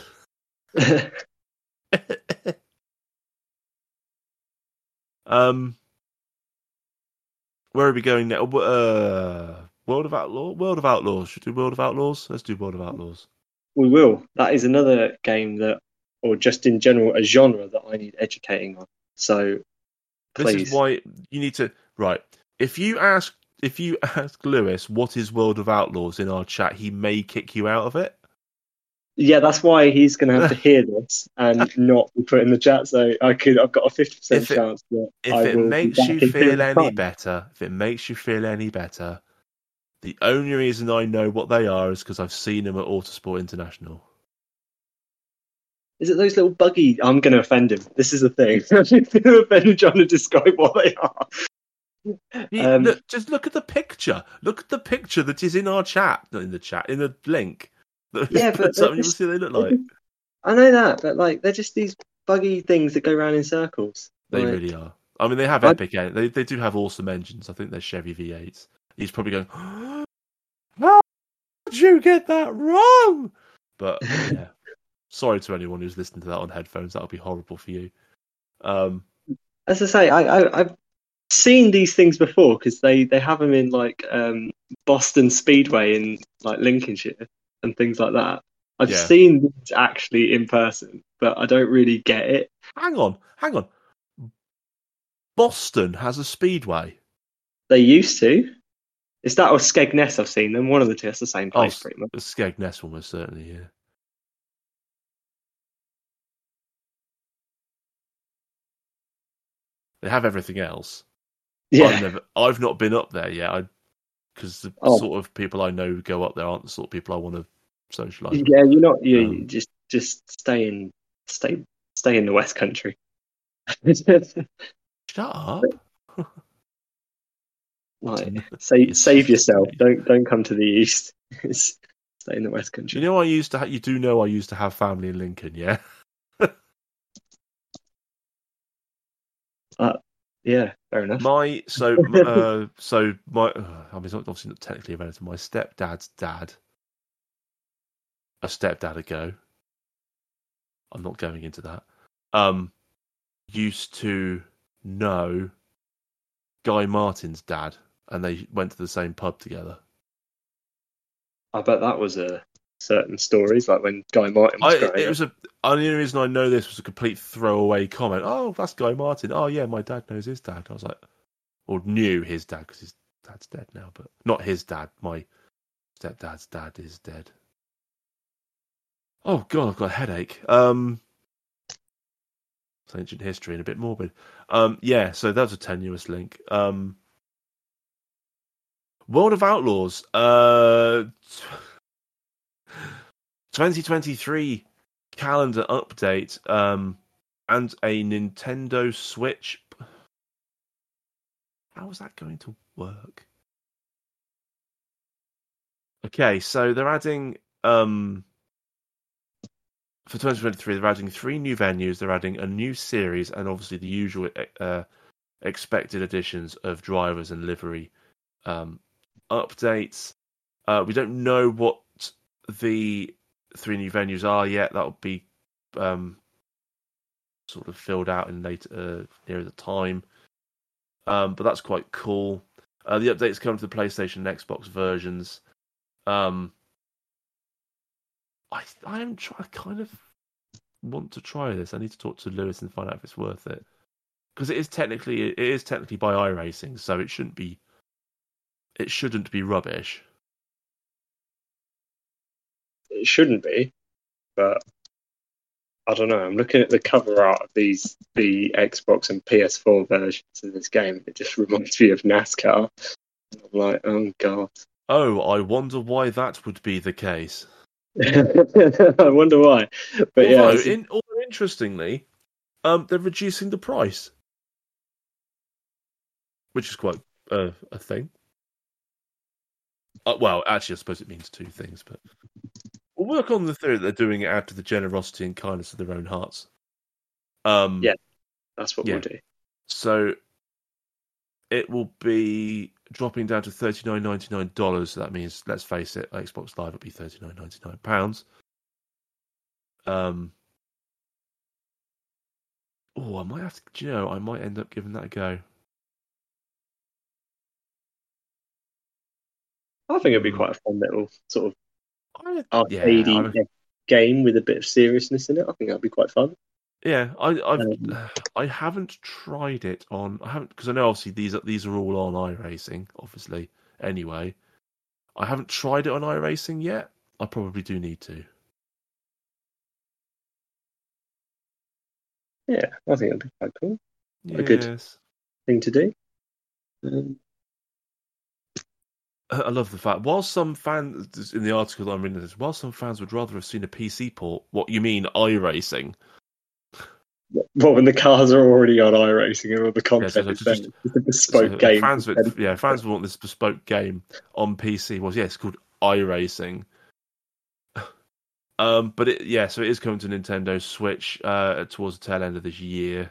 um, where are we going now? Uh, World of Outlaws. World of Outlaws. Should we do World of Outlaws? Let's do World of Outlaws. we will. That is another game that, or just in general, a genre that I need educating on. So, please. This is why you need to right. If you ask, if you ask Lewis what is World of Outlaws in our chat, he may kick you out of it. Yeah, that's why he's going to have to hear this and not be put in the chat. So I could, I've got a fifty percent chance that if I it will makes you feel any better, if it makes you feel any better, the only reason I know what they are is because I've seen them at Autosport International. Is it those little buggy? I'm going to offend him. This is the thing. I'm going to offend him trying to describe what they are. You, Um, look, just look at the picture. Look at the picture that is in our chat, not in the chat, in the link. Yeah, but something they're you'll just- see what they look like. I know that, but like they're just these buggy things that go around in circles. They Like, really are. I mean, they have I- epic. en- They they do have awesome engines. I think they're Chevy V eights. He's probably going, "How did you get that wrong?" But yeah, sorry to anyone who's listening to that on headphones. That'll be horrible for you. Um, As I say, I, I I've seen these things before because they they have them in like um, Boston Speedway in like Lincolnshire and things like that. I've Yeah. seen these actually in person, but I don't really get it. hang on, hang on. Boston has a speedway. They used to. It's that or Skegness. I've seen them. One of the two. It's the same Oh, place, pretty much. the Skegness one was certainly yeah. They have everything else. I've Yeah. never, I've not been up there yet. Because the Oh. sort of people I know who go up there aren't the sort of people I want to socialise with. Yeah, you're not. You Um, just just stay in stay stay in the West Country. Shut up. Like, save save yourself. Don't don't come to the East. Stay in the West Country. You know, I used to. Ha- you do know I used to have family in Lincoln, yeah. Yeah, fair enough. My so uh, so my. Uh, I mean, it's not obviously not technically a relative. My stepdad's dad, a stepdad ago. I'm not going into that. Um, used to know Guy Martin's dad, and they went to the same pub together. I bet that was a certain stories, like when Guy Martin was I, growing it up. was a. The only reason I know this was a complete throwaway comment. Oh, that's Guy Martin. Oh, yeah, my dad knows his dad. I was like, or knew his dad because his dad's dead now, but not his dad. My stepdad's dad is dead. Oh God, I've got a headache. Um, it's ancient history and a bit morbid. Um, yeah, so that was a tenuous link. Um, World of Outlaws. Uh. twenty twenty-three calendar update um, and a Nintendo Switch. How is that going to work? Okay, so they're adding um, for twenty twenty-three. They're adding three new venues. They're adding a new series, and obviously the usual uh, expected additions of drivers and livery um, updates. Uh, we don't know what the three new venues are yet. That'll be um, sort of filled out in later uh, near the time. Um, but that's quite cool. Uh, the updates come to the PlayStation and Xbox versions. Um, I I am try, I kind of want to try this. I need to talk to Lewis and find out if it's worth it, because it is technically it is technically by iRacing, so it shouldn't be it shouldn't be rubbish. It shouldn't be, but I don't know. I'm looking at the cover art of these the Xbox and P S four versions of this game. It just reminds me of NASCAR. I'm like, oh god. Oh, I wonder why that would be the case. I wonder why. But yeah, although, it's- in, although interestingly, um, they're reducing the price, which is quite uh, a thing. Uh, well, actually, I suppose it means two things, but we'll work on the theory that they're doing it out of the generosity and kindness of their own hearts. Um, Yeah. that's what yeah. we'll do. So it will be dropping down to thirty-nine ninety-nine dollars. So that means, let's face it, Xbox Live will be thirty-nine ninety-nine pounds. Um. Oh, I might have to. Do you know? I might end up giving that a go. I think it'd be Hmm. quite a fun little sort of I, arcadey yeah, I, game with a bit of seriousness in it. I think that'd be quite fun. Yeah, I I've, Um, I haven't tried it on. I haven't because I know obviously these are these are all on iRacing, obviously. Anyway, I haven't tried it on iRacing yet. I probably do need to. Yeah, I think that'd be quite cool. Yes. A good thing to do. Um, I love the fact, while some fans, in the article that I'm reading this, while some fans would rather have seen a P C port, what you mean, iRacing? Well, when the cars are already on iRacing and all the content Yeah, so is just- there, it's a bespoke So game. fans, would, yeah, fans would want this bespoke game on P C. Was yeah, it's called iRacing. Um, but it, yeah, so it is coming to Nintendo Switch uh, towards the tail end of this year.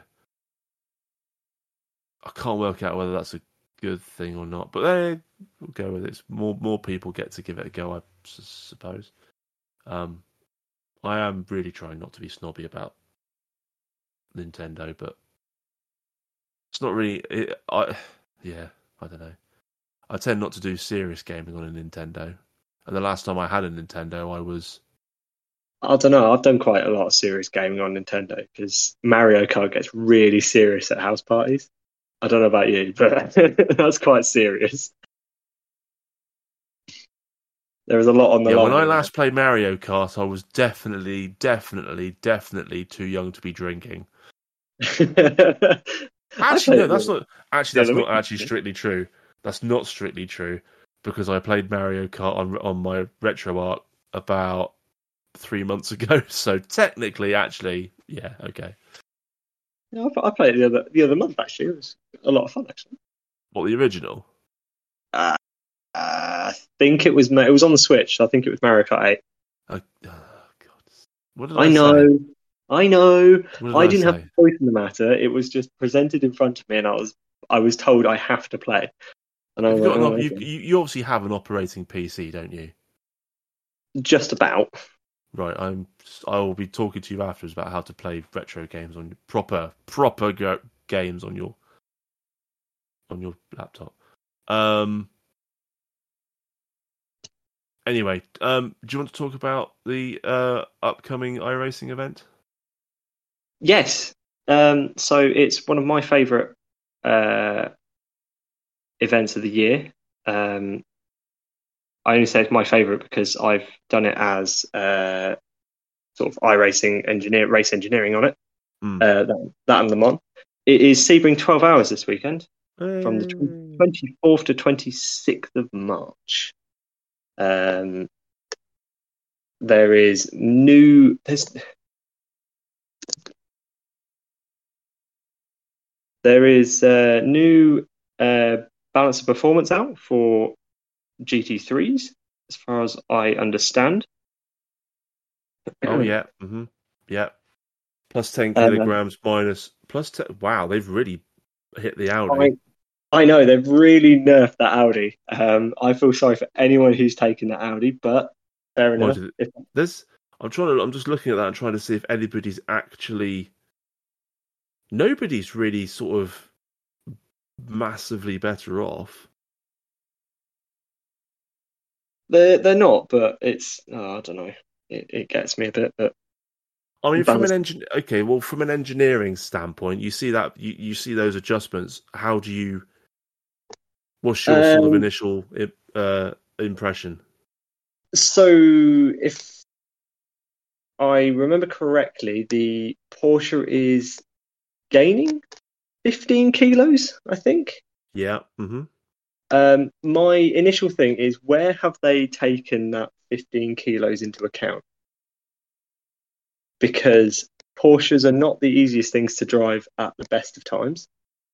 I can't work out whether that's a good thing or not, but they will go with it. More more people get to give it a go, I suppose. Um, I am really trying not to be snobby about Nintendo, but it's not really. It, I yeah, I don't know. I tend not to do serious gaming on a Nintendo, and the last time I had a Nintendo, I was. I don't know. I've done quite a lot of serious gaming on Nintendo because Mario Kart gets really serious at house parties. I don't know about you, but that's quite serious. There was a lot on the Yeah, line. when I last played Mario Kart, I was definitely, definitely, definitely too young to be drinking. Actually, no, that's not. Actually, that's not actually strictly true. That's not strictly true because I played Mario Kart on on my RetroArch about three months ago. So technically, actually, yeah, okay. Yeah, I played it the other the other month. Actually, it was a lot of fun. Actually, What, the original? uh, I think it was it was on the Switch. So I think it was Mario Kart eight. Oh, oh God! What did I, I know, say? I know. What did I I didn't say? have a choice in the matter. It was just presented in front of me, and I was I was told I have to play. And I was You've like, got an, oh, you, okay. you you obviously have an operating P C, don't you? Just about. Right, I'm. I will be talking to you afterwards about how to play retro games on proper proper go, games on your on your laptop. Um. Anyway, um, do you want to talk about the uh, upcoming iRacing event? Yes. Um, so it's one of my favourite uh, events of the year. Um, I only say it's my favourite because I've done it as uh, sort of iRacing engineer, race engineering on it. Mm. Uh, that, that and Le Mans. It is Sebring twelve hours this weekend from the twenty-fourth to twenty-sixth of March. Um, there is new. There's, there is uh, new uh, balance of performance out for G T threes, as far as I understand. Oh yeah, mm-hmm. yeah. Plus ten Um, kilograms, minus plus ten. Wow, they've really hit the Audi. I, I know they've really nerfed that Audi. Um, I feel sorry for anyone who's taken that Audi, but fair Why enough. did If, it- There's. I'm trying to. I'm just looking at that and trying to see if anybody's actually. Nobody's really sort of massively better off. they're they're not, but it's oh, I don't know. It, it gets me a bit, but I mean, from balance- an engine, okay, well, from an engineering standpoint, you see that you, you see those adjustments. How do you? What's your sort of Um, initial uh, impression? So, if I remember correctly, the Porsche is gaining fifteen kilos, I think. Yeah. Mm-hmm. Um, my initial thing is, where have they taken that fifteen kilos into account? Because Porsches are not the easiest things to drive at the best of times.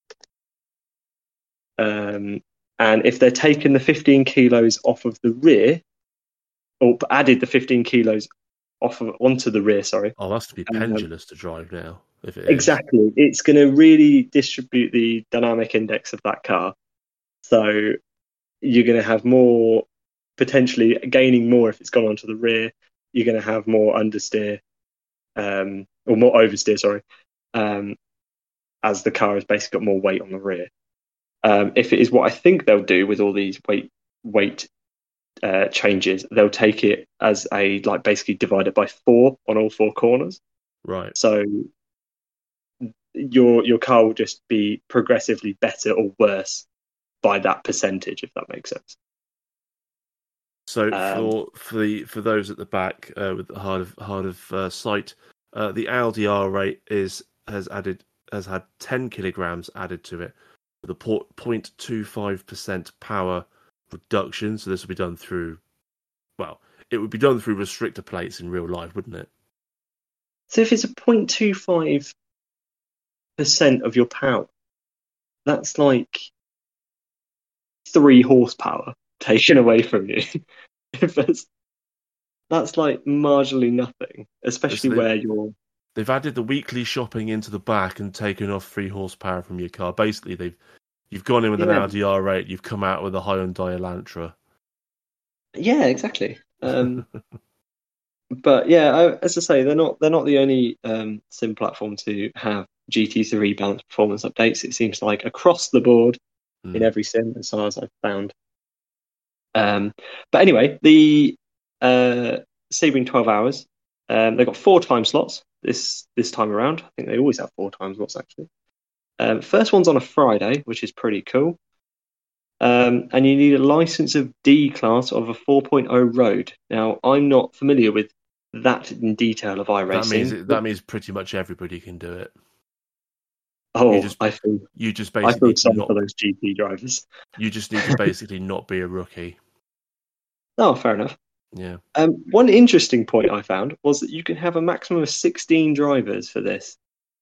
Um, and if they're taking the fifteen kilos off of the rear, or added the fifteen kilos off of onto the rear, sorry. Oh, that's to be Um, pendulous to drive now. If it is. Exactly. It's going to really distribute the dynamic index of that car. So you're going to have more, potentially gaining more if it's gone onto the rear. You're going to have more understeer, um, or more oversteer, sorry, um, as the car has basically got more weight on the rear. Um, if it is what I think they'll do with all these weight weight uh, changes, they'll take it as a like basically divided by four on all four corners. Right. So your your car will just be progressively better or worse by that percentage, if that makes sense. So Um, for for the for those at the back uh, with the hard of hard of uh, sight, uh, the Audi R eight is has added has had ten kilograms added to it with a zero point two five percent power reduction. So this will be done through, well, it would be done through restrictor plates in real life, wouldn't it? so if it's a zero point two five percent of your power, that's like three horsepower taken away from you. If it's, that's like marginally nothing, especially It's the- where you're. They've added the weekly shopping into the back and taken off three horsepower from your car. Basically, they've you've gone in with an Yeah. Audi R eight, you've come out with a Hyundai Elantra. Yeah, exactly. Um, but yeah, I, as I say, they're not they're not the only um, sim platform to have G T three balanced performance updates. It seems like across the board Mm. in every sim, as far as I've found. Um, but anyway, the uh, Sebring twelve hours, um, they've got four time slots this this time around. I think they always have four time slots actually. Um, first one's on a Friday, which is pretty cool. Um, and you need a license of D class of a four point oh road. Now, I'm not familiar with that in detail of iRacing. That means it, that means pretty much everybody can do it. oh, you just- I feel You just I basically feel need to sorry not for those G P drivers. you just need to basically not be a rookie. Oh, fair enough. Yeah. Um, one interesting point I found was that you can have a maximum of sixteen drivers for this.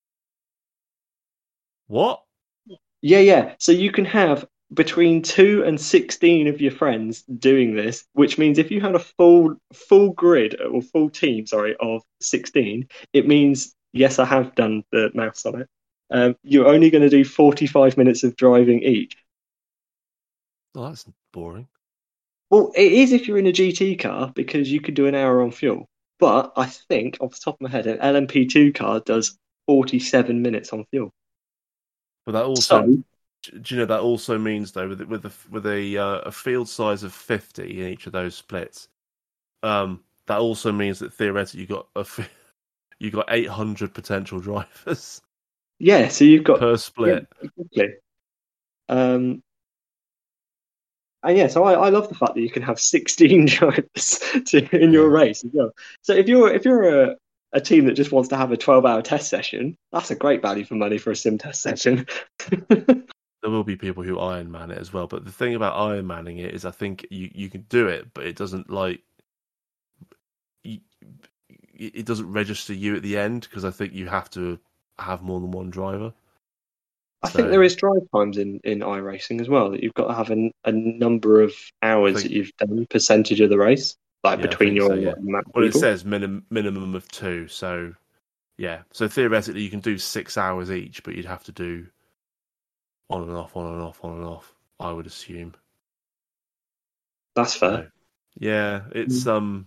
What? Yeah, yeah. So you can have between two and sixteen of your friends doing this, which means if you had a full full grid or full team, sorry, of sixteen, it means yes, I have done the maths on it. Um, you're only going to do forty-five minutes of driving each. Oh, that's boring. Well, it is if you're in a G T car because you could do an hour on fuel. But I think, off the top of my head, an L M P two car does forty-seven minutes on fuel. But that also, So, do you know that also means though with with a with a uh, a field size of fifty in each of those splits, um, that also means that theoretically you got a fi- you got eight hundred potential drivers yeah, so you've got per split. Yeah, exactly. Um, and yeah, so I, I love the fact that you can have sixteen drivers to, in your Yeah. race as well. So if you're if you're a, a team that just wants to have a twelve hour test session, that's a great value for money for a sim test session. There will be people who Iron Man it as well, but the thing about Iron Manning it is, I think you, you can do it, but it doesn't like you, it doesn't register you at the end because I think you have to have more than one driver. I So- think there is drive times in, in iRacing as well, that you've got to have a, a number of hours think- that you've done, percentage of the race, like Yeah, I between think your so, yeah. map Well, it people. says minim, minimum of two, so yeah. So theoretically, you can do six hours each, but you'd have to do on and off, on and off, on and off. I would assume. That's fair. So, yeah, it's um,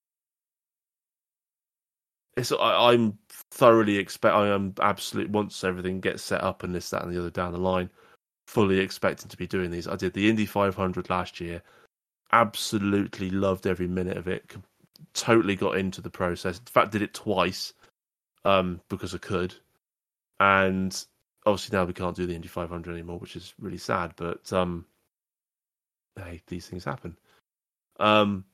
it's I, I'm thoroughly expect. I am absolutely once everything gets set up and this, that, and the other down the line, fully expecting to be doing these. I did the Indy five hundred last year. Absolutely loved every minute of it. Totally got into the process. In fact, did it twice um, because I could. And obviously now we can't do the Indy five hundred anymore, which is really sad. But um, hey, these things happen. Um,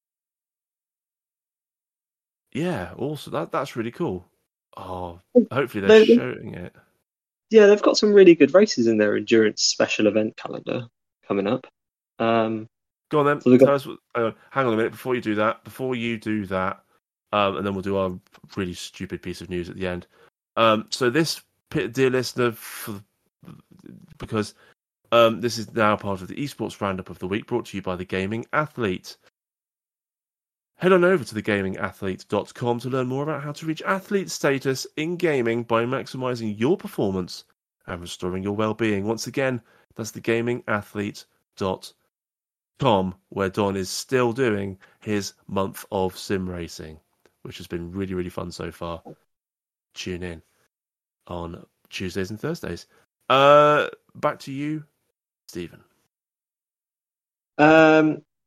yeah, also that that's really cool. Oh, hopefully they're They- showing it. Yeah, they've got some really good races in their endurance special event calendar coming up. Um, Go on then. So they've got- Tell us what, hang on, hang on a minute before you do that. Before you do that, um, and then we'll do our really stupid piece of news at the end. Um, so this, p- dear listener, for, because um, this is now part of the esports roundup of the week, brought to you by the Gaming Athlete. Head on over to the gaming athlete dot com to learn more about how to reach athlete status in gaming by maximising your performance and restoring your well-being. Once again, that's the gaming athlete dot com, where Don is still doing his month of sim racing, which has been really, really fun so far. Tune in on Tuesdays and Thursdays. Uh, back to you, Stephen. um,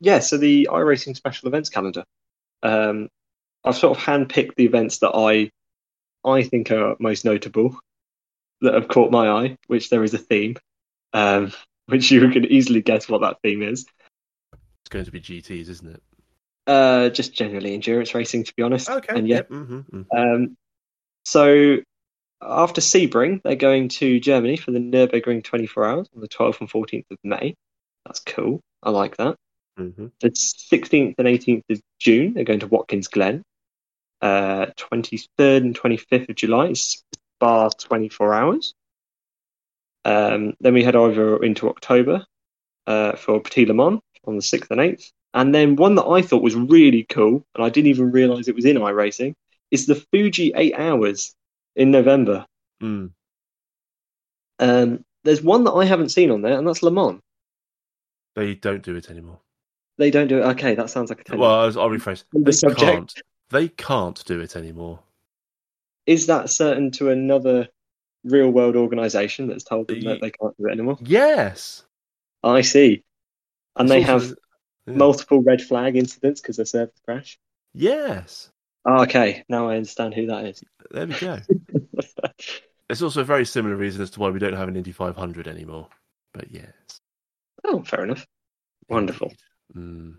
yeah, so the iRacing special events calendar. Um, I've sort of handpicked the events that I I think are most notable, that have caught my eye, which there is a theme, um, which you can easily guess what that theme is. It's going to be G Ts, isn't it? Uh, just generally endurance racing, to be honest. Okay. And yeah. Yep. Mm-hmm, mm-hmm. Um, so after Sebring, they're going to Germany for the Nürburgring twenty-four hours on the twelfth and fourteenth of May. That's cool. I like that. Mm-hmm. The sixteenth and eighteenth of June, they're going to Watkins Glen. Uh, twenty-third and twenty-fifth of July is Spa twenty-four hours. Um, then we head over into October uh, for Petit Le Mans on the sixth and eighth. And then one that I thought was really cool, and I didn't even realise it was in iRacing, is the Fuji eight hours in November. Mm. Um, there's one that I haven't seen on there, and that's Le Mans. They don't do it anymore. They don't do it. Okay, that sounds like a tangent. Well, I'll I'll rephrase. The They subject. can't. They can't do it anymore. Is that certain to another real-world organisation that's told them that they can't do it anymore? Yes. I see. And It's they also- have yeah. multiple red flag incidents because of service crash. Yes. Oh, okay, now I understand who that is. There we go. It's also a very similar reason as to why we don't have an Indy five hundred anymore. But yes. Oh, fair enough. Wonderful. Mm.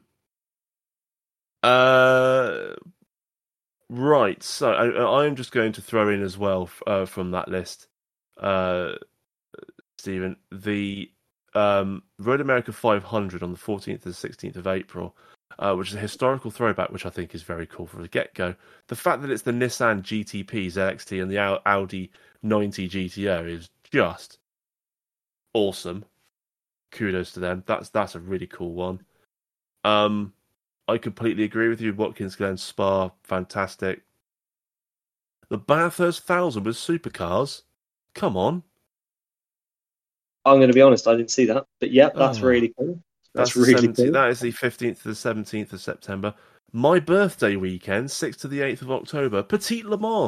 Uh, right. So I, I'm just going to throw in as well uh, from that list, uh, Stephen, the um, Road America five hundred on the fourteenth and sixteenth of April, uh, which is a historical throwback, which I think is very cool from the get-go. The fact that it's the Nissan G T P Z X T and the Audi ninety G T O is just awesome. Kudos to them. That's that's a really cool one. Um, I completely agree with you. Watkins Glen Spa, fantastic. The Bathurst Thousand with supercars. Come on. I'm going to be honest, I didn't see that. But yeah, that's Oh. really cool. That's, That's, the really seventeenth cool. That is the fifteenth to the seventeenth of September. My birthday weekend, sixth to the eighth of October. Petit Le Mans.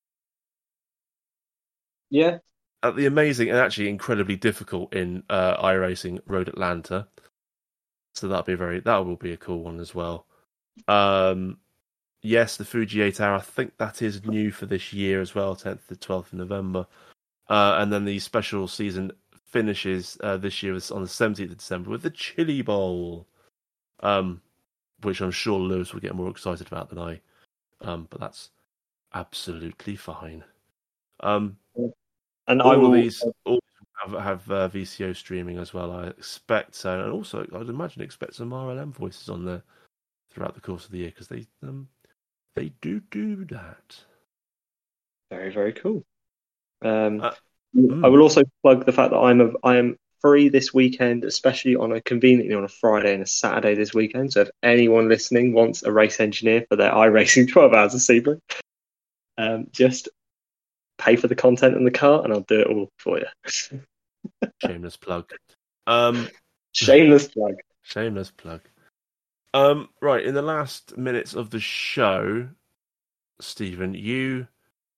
Yeah. At the amazing and actually incredibly difficult in uh, iRacing Road Atlanta. So that'll be a very that will be a cool one as well. Um, yes, the Fuji eight hour. I think that is new for this year as well, tenth to twelfth of November. Uh, and then the special season finishes uh, this year on the seventeenth of December with the Chili Bowl, um, which I'm sure Lewis will get more excited about than I. Um, but that's absolutely fine. Um, And all I will. of these all have, have uh, V C O streaming as well, I expect so, and also I'd imagine expect some R L M voices on there throughout the course of the year because they um they do do that. Very, very cool. Um, Uh, I will also plug the fact that I'm a, I am free this weekend, especially on a conveniently on a Friday and a Saturday this weekend. So if anyone listening wants a race engineer for their iRacing twelve hours of Sebring, um, just pay for the content in the car and I'll do it all for you. Shameless plug. Um, Shameless plug. shameless plug. Um, right in the last minutes of the show, Stephen, you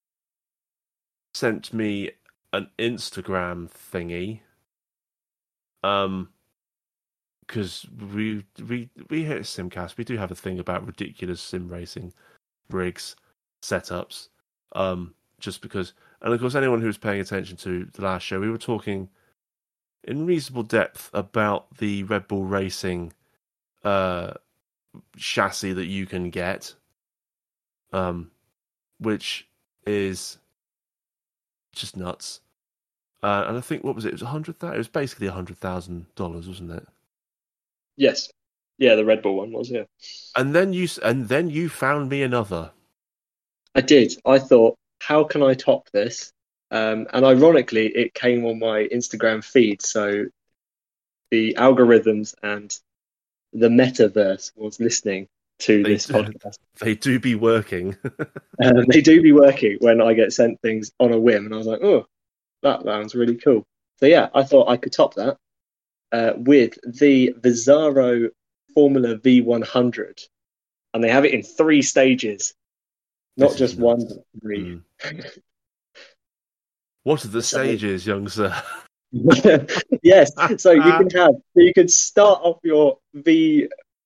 sent me an Instagram thingy. Um, because we we we here at Simcast we do have a thing about ridiculous sim racing rigs setups. Um, just because, and of course, anyone who was paying attention to the last show, we were talking in reasonable depth about the Red Bull Racing uh chassis that you can get, um, which is just nuts. Uh, and I think what was it? It was a hundred thousand. It was basically a hundred thousand dollars, wasn't it? Yes. Yeah, the Red Bull one was, yeah. And then you s- and then you found me another. I did. I thought, how can I top this? Um, and ironically, it came on my Instagram feed. So the algorithms and the metaverse was listening to They this do. podcast. They do be working. Um, they do be working when I get sent things on a whim. And I was like, oh, that sounds really cool. So yeah, I thought I could top that uh, with the Visaro Formula V one hundred. And they have it in three stages. Not This is just one, nuts. but three. Mm. What are the So- stages, young sir? Yes, so you can have, so you can start off your V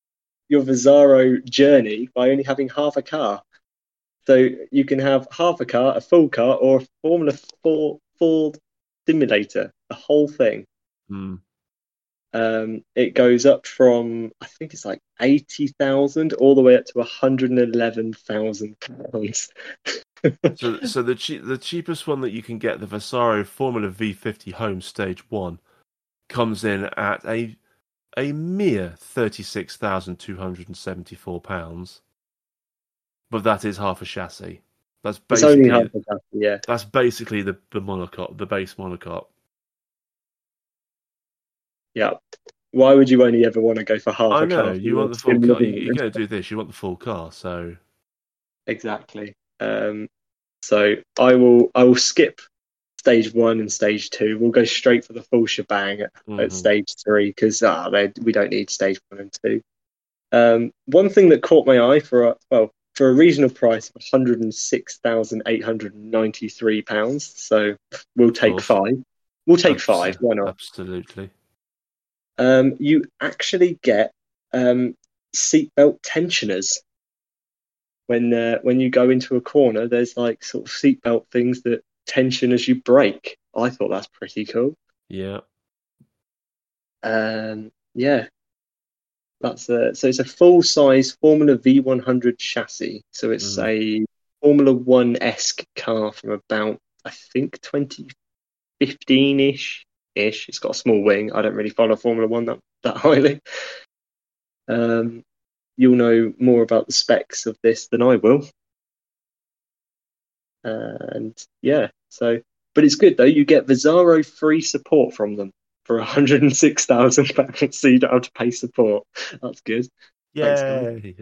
your Visaro journey by only having half a car. So you can have half a car, a full car, or a Formula Four Ford simulator, the whole thing. Mm. Um, it goes up from, I think it's like eighty thousand all the way up to one hundred eleven thousand pounds. so, so the che- the cheapest one that you can get, the Vasaro Formula V fifty Home Stage One, comes in at a a mere thirty-six thousand two hundred and seventy-four pounds. But that is half a chassis. That's basically it's only half a chassis, yeah. That's basically the the monocoque, the base monocoque. Yeah. Why would you only ever want to go for half I a know, car? you want the full car. You, you're going to do this. You want the full car, so exactly. Um, so I will I will skip stage one and stage two. We'll go straight for the full shebang at, mm-hmm. at stage three because ah, we don't need stage one and two. Um, one thing that caught my eye for a, well for a reasonable price of one hundred six thousand eight hundred ninety-three pounds. So we'll take five. We'll take Absol- five. Why not? Absolutely. Um, you actually get um, seatbelt tensioners. When uh, when you go into a corner, there's like sort of seatbelt things that tension as you brake. I thought that's pretty cool. Yeah. Um. Yeah. That's a, so it's a full size Formula V one hundred chassis. So it's mm. a Formula One-esque car from about I think twenty fifteen ish. Ish. It's got a small wing. I don't really follow Formula One that, that highly. Um, you'll know more about the specs of this than I will. And yeah, so but it's good though. You get Visaro free support from them for one hundred and six thousand pounds, so you don't have to pay support. That's good. Yay!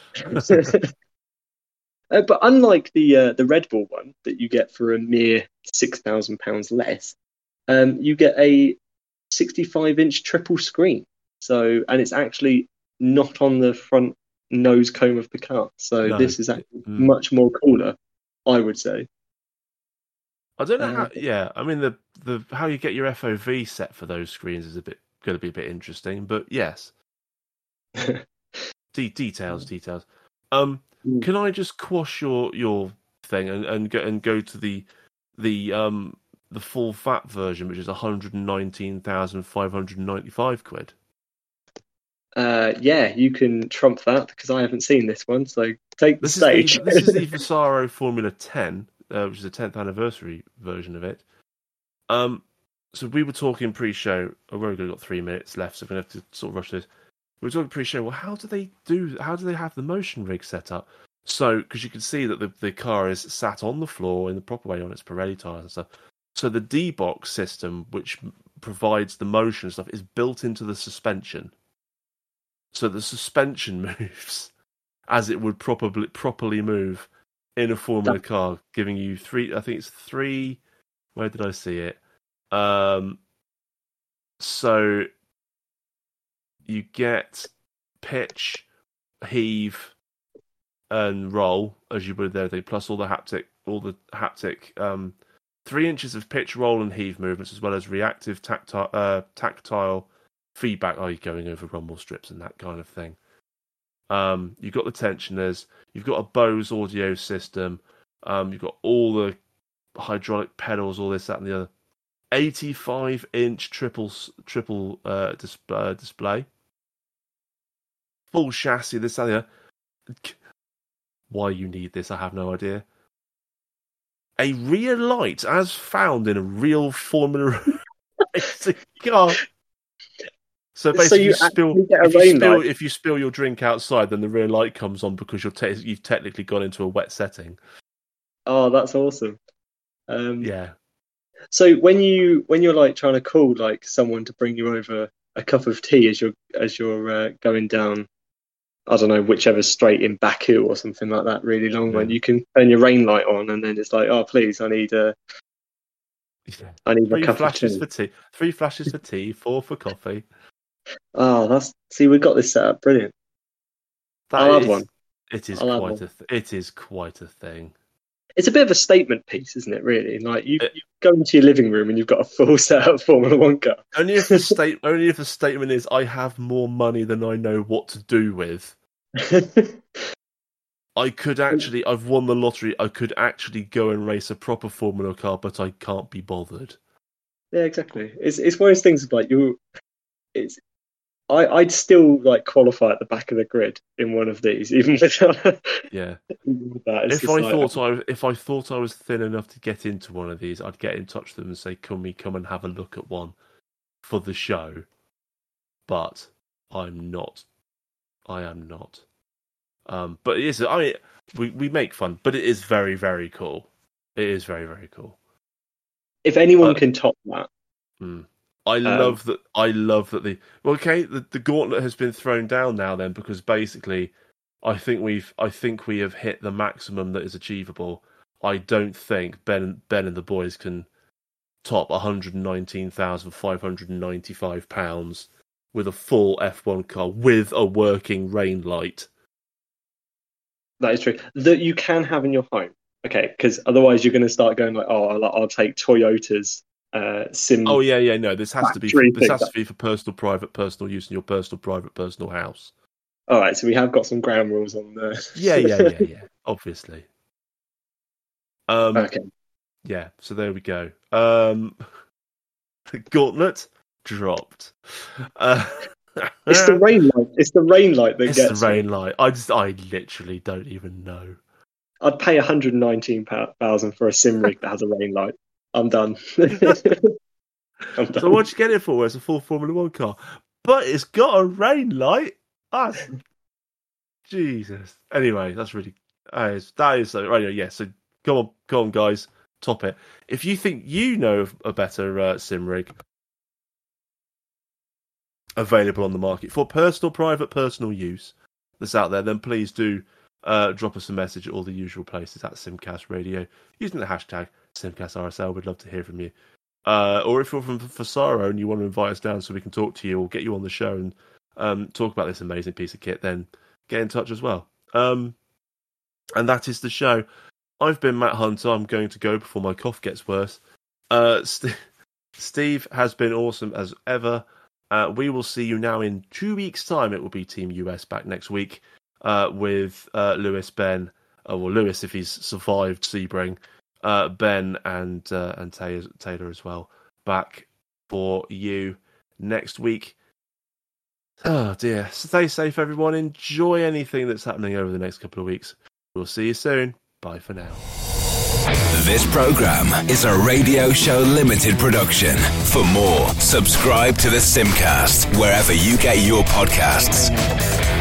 uh, but unlike the uh, the Red Bull one that you get for a mere six thousand pounds less. Um, you get a sixty-five inch triple screen. So, and it's actually not on the front nose cone of the car. So no. This is actually mm. much more cooler, I would say. I don't know um, how. Yeah, I mean the the how you get your F O V set for those screens is a bit going to be a bit interesting. But yes, De- details, details. Um, mm. Can I just quash your your thing and and go and go to the the um. the full fat version, which is one hundred nineteen thousand five hundred ninety-five quid. Uh, yeah, you can trump that because I haven't seen this one. So take the this stage. Is the, this is the Vasaro Formula ten, uh, which is the tenth anniversary version of it. Um, so we were talking pre-show. Oh, we've only got three minutes left, so we're going to have to sort of rush this. We were talking pre-show. Well, how do they do? How do they have the motion rig set up? So, because you can see that the the car is sat on the floor in the proper way on its Pirelli tires and stuff. So the D-Box system, which provides the motion stuff, is built into the suspension. So the suspension moves as it would properly properly move in a Formula that... car, giving you three. I think it's three. Where did I see it? Um, so you get pitch, heave, and roll as you would there, plus all the haptic, all the haptic. Um, Three inches of pitch, roll, and heave movements, as well as reactive tactile, uh, tactile feedback. Are you going over rumble strips and that kind of thing? Um, you've got the tensioners. You've got a Bose audio system. Um, you've got all the hydraulic pedals, all this, that, and the other. eighty-five inch triple triple uh, dis- uh, display. Full chassis. This, that, and the other. Why you need this, I have no idea. A rear light, as found in a real Formula racing car. So basically, so you you spill, if, you spill, if you spill your drink outside, then the rear light comes on because you're te- you've technically gone into a wet setting. Oh, that's awesome! Um, yeah. So when you when you're like trying to call like someone to bring you over a cup of tea as you're as you're uh, going down. I don't know, whichever straight in Baku or something like that, really long yeah. one. You can turn your rain light on, and then it's like, oh, please, I need a, yeah. I need three a cup flashes of tea. for tea, three flashes for tea, four for coffee. Oh, that's see, we've got this set up, brilliant. That I'll is, have one. It is I'll quite a, th- it is quite a thing. It's a bit of a statement piece, isn't it? Really, like you, it, you go into your living room and you've got a full set of Formula One car. Only if the state, only if the statement is, I have more money than I know what to do with. I could actually, I've won the lottery. I could actually go and race a proper Formula car, but I can't be bothered. Yeah, exactly. It's it's one of those things like you. It's I I'd still like qualify at the back of the grid in one of these, even without. Yeah. Even with that, it's If just I like, thought I if I thought I was thin enough to get into one of these, I'd get in touch with them and say, "Can we come and have a look at one for the show?" But I'm not. I am not. Um, but it is. I mean, we we make fun, but it is very very cool. It is very very cool. if anyone Uh, can top that, Hmm. I love that. I love that the well, okay. The, the gauntlet has been thrown down now, then, because basically, I think we've. I think we have hit the maximum that is achievable. I don't think Ben Ben and the boys can top one hundred nineteen thousand five hundred ninety-five pounds with a full F one car with a working rain light. that is true. That you can have in your home, okay? Because otherwise, you're going to start going like, oh, I'll, I'll take Toyota's uh, sim. Oh yeah, yeah. No, this has to be. Factory For, this has thing. to be for personal, private, personal use in your personal, private, personal house. All right, so we have got some ground rules on there. Yeah, yeah, yeah, yeah. Obviously. Um. Okay. Yeah, so there we go. Um, gauntlet dropped. Uh, It's the rain light. It's the rain light that it's gets the me. rain light. I just, I literally don't even know. I'd pay one hundred nineteen thousand for a sim rig that has a rain light. I'm done. I'm done. So what'd you get it for? It's a full Formula One car, but it's got a rain light. Ah, Jesus. Anyway, that's really that is that is so. Right, yeah. So come on, come on, guys, top it. If you think you know of a better uh, sim rig available on the market for personal, private, personal use that's out there, then please do uh, drop us a message at all the usual places at Simcast Radio using the hashtag SimcastRSL. We'd love to hear from you. Uh, or if you're from Fasaro and you want to invite us down so we can talk to you or get you on the show and um, talk about this amazing piece of kit, then get in touch as well. Um, and that is the show. I've been Matt Hunter. I'm going to go before my cough gets worse. Uh, St- Steve has been awesome as ever. Uh, we will see you now in two weeks' time. It will be Team U S back next week uh, with uh, Lewis, Ben, uh, well, Lewis if he's survived Sebring, uh, Ben and uh, and Taylor, Taylor as well back for you next week. Oh dear. Stay safe, everyone. Enjoy anything that's happening over the next couple of weeks. We'll see you soon. Bye for now. This program is a Radio Show Limited production. For more, subscribe to the Simcast wherever you get your podcasts.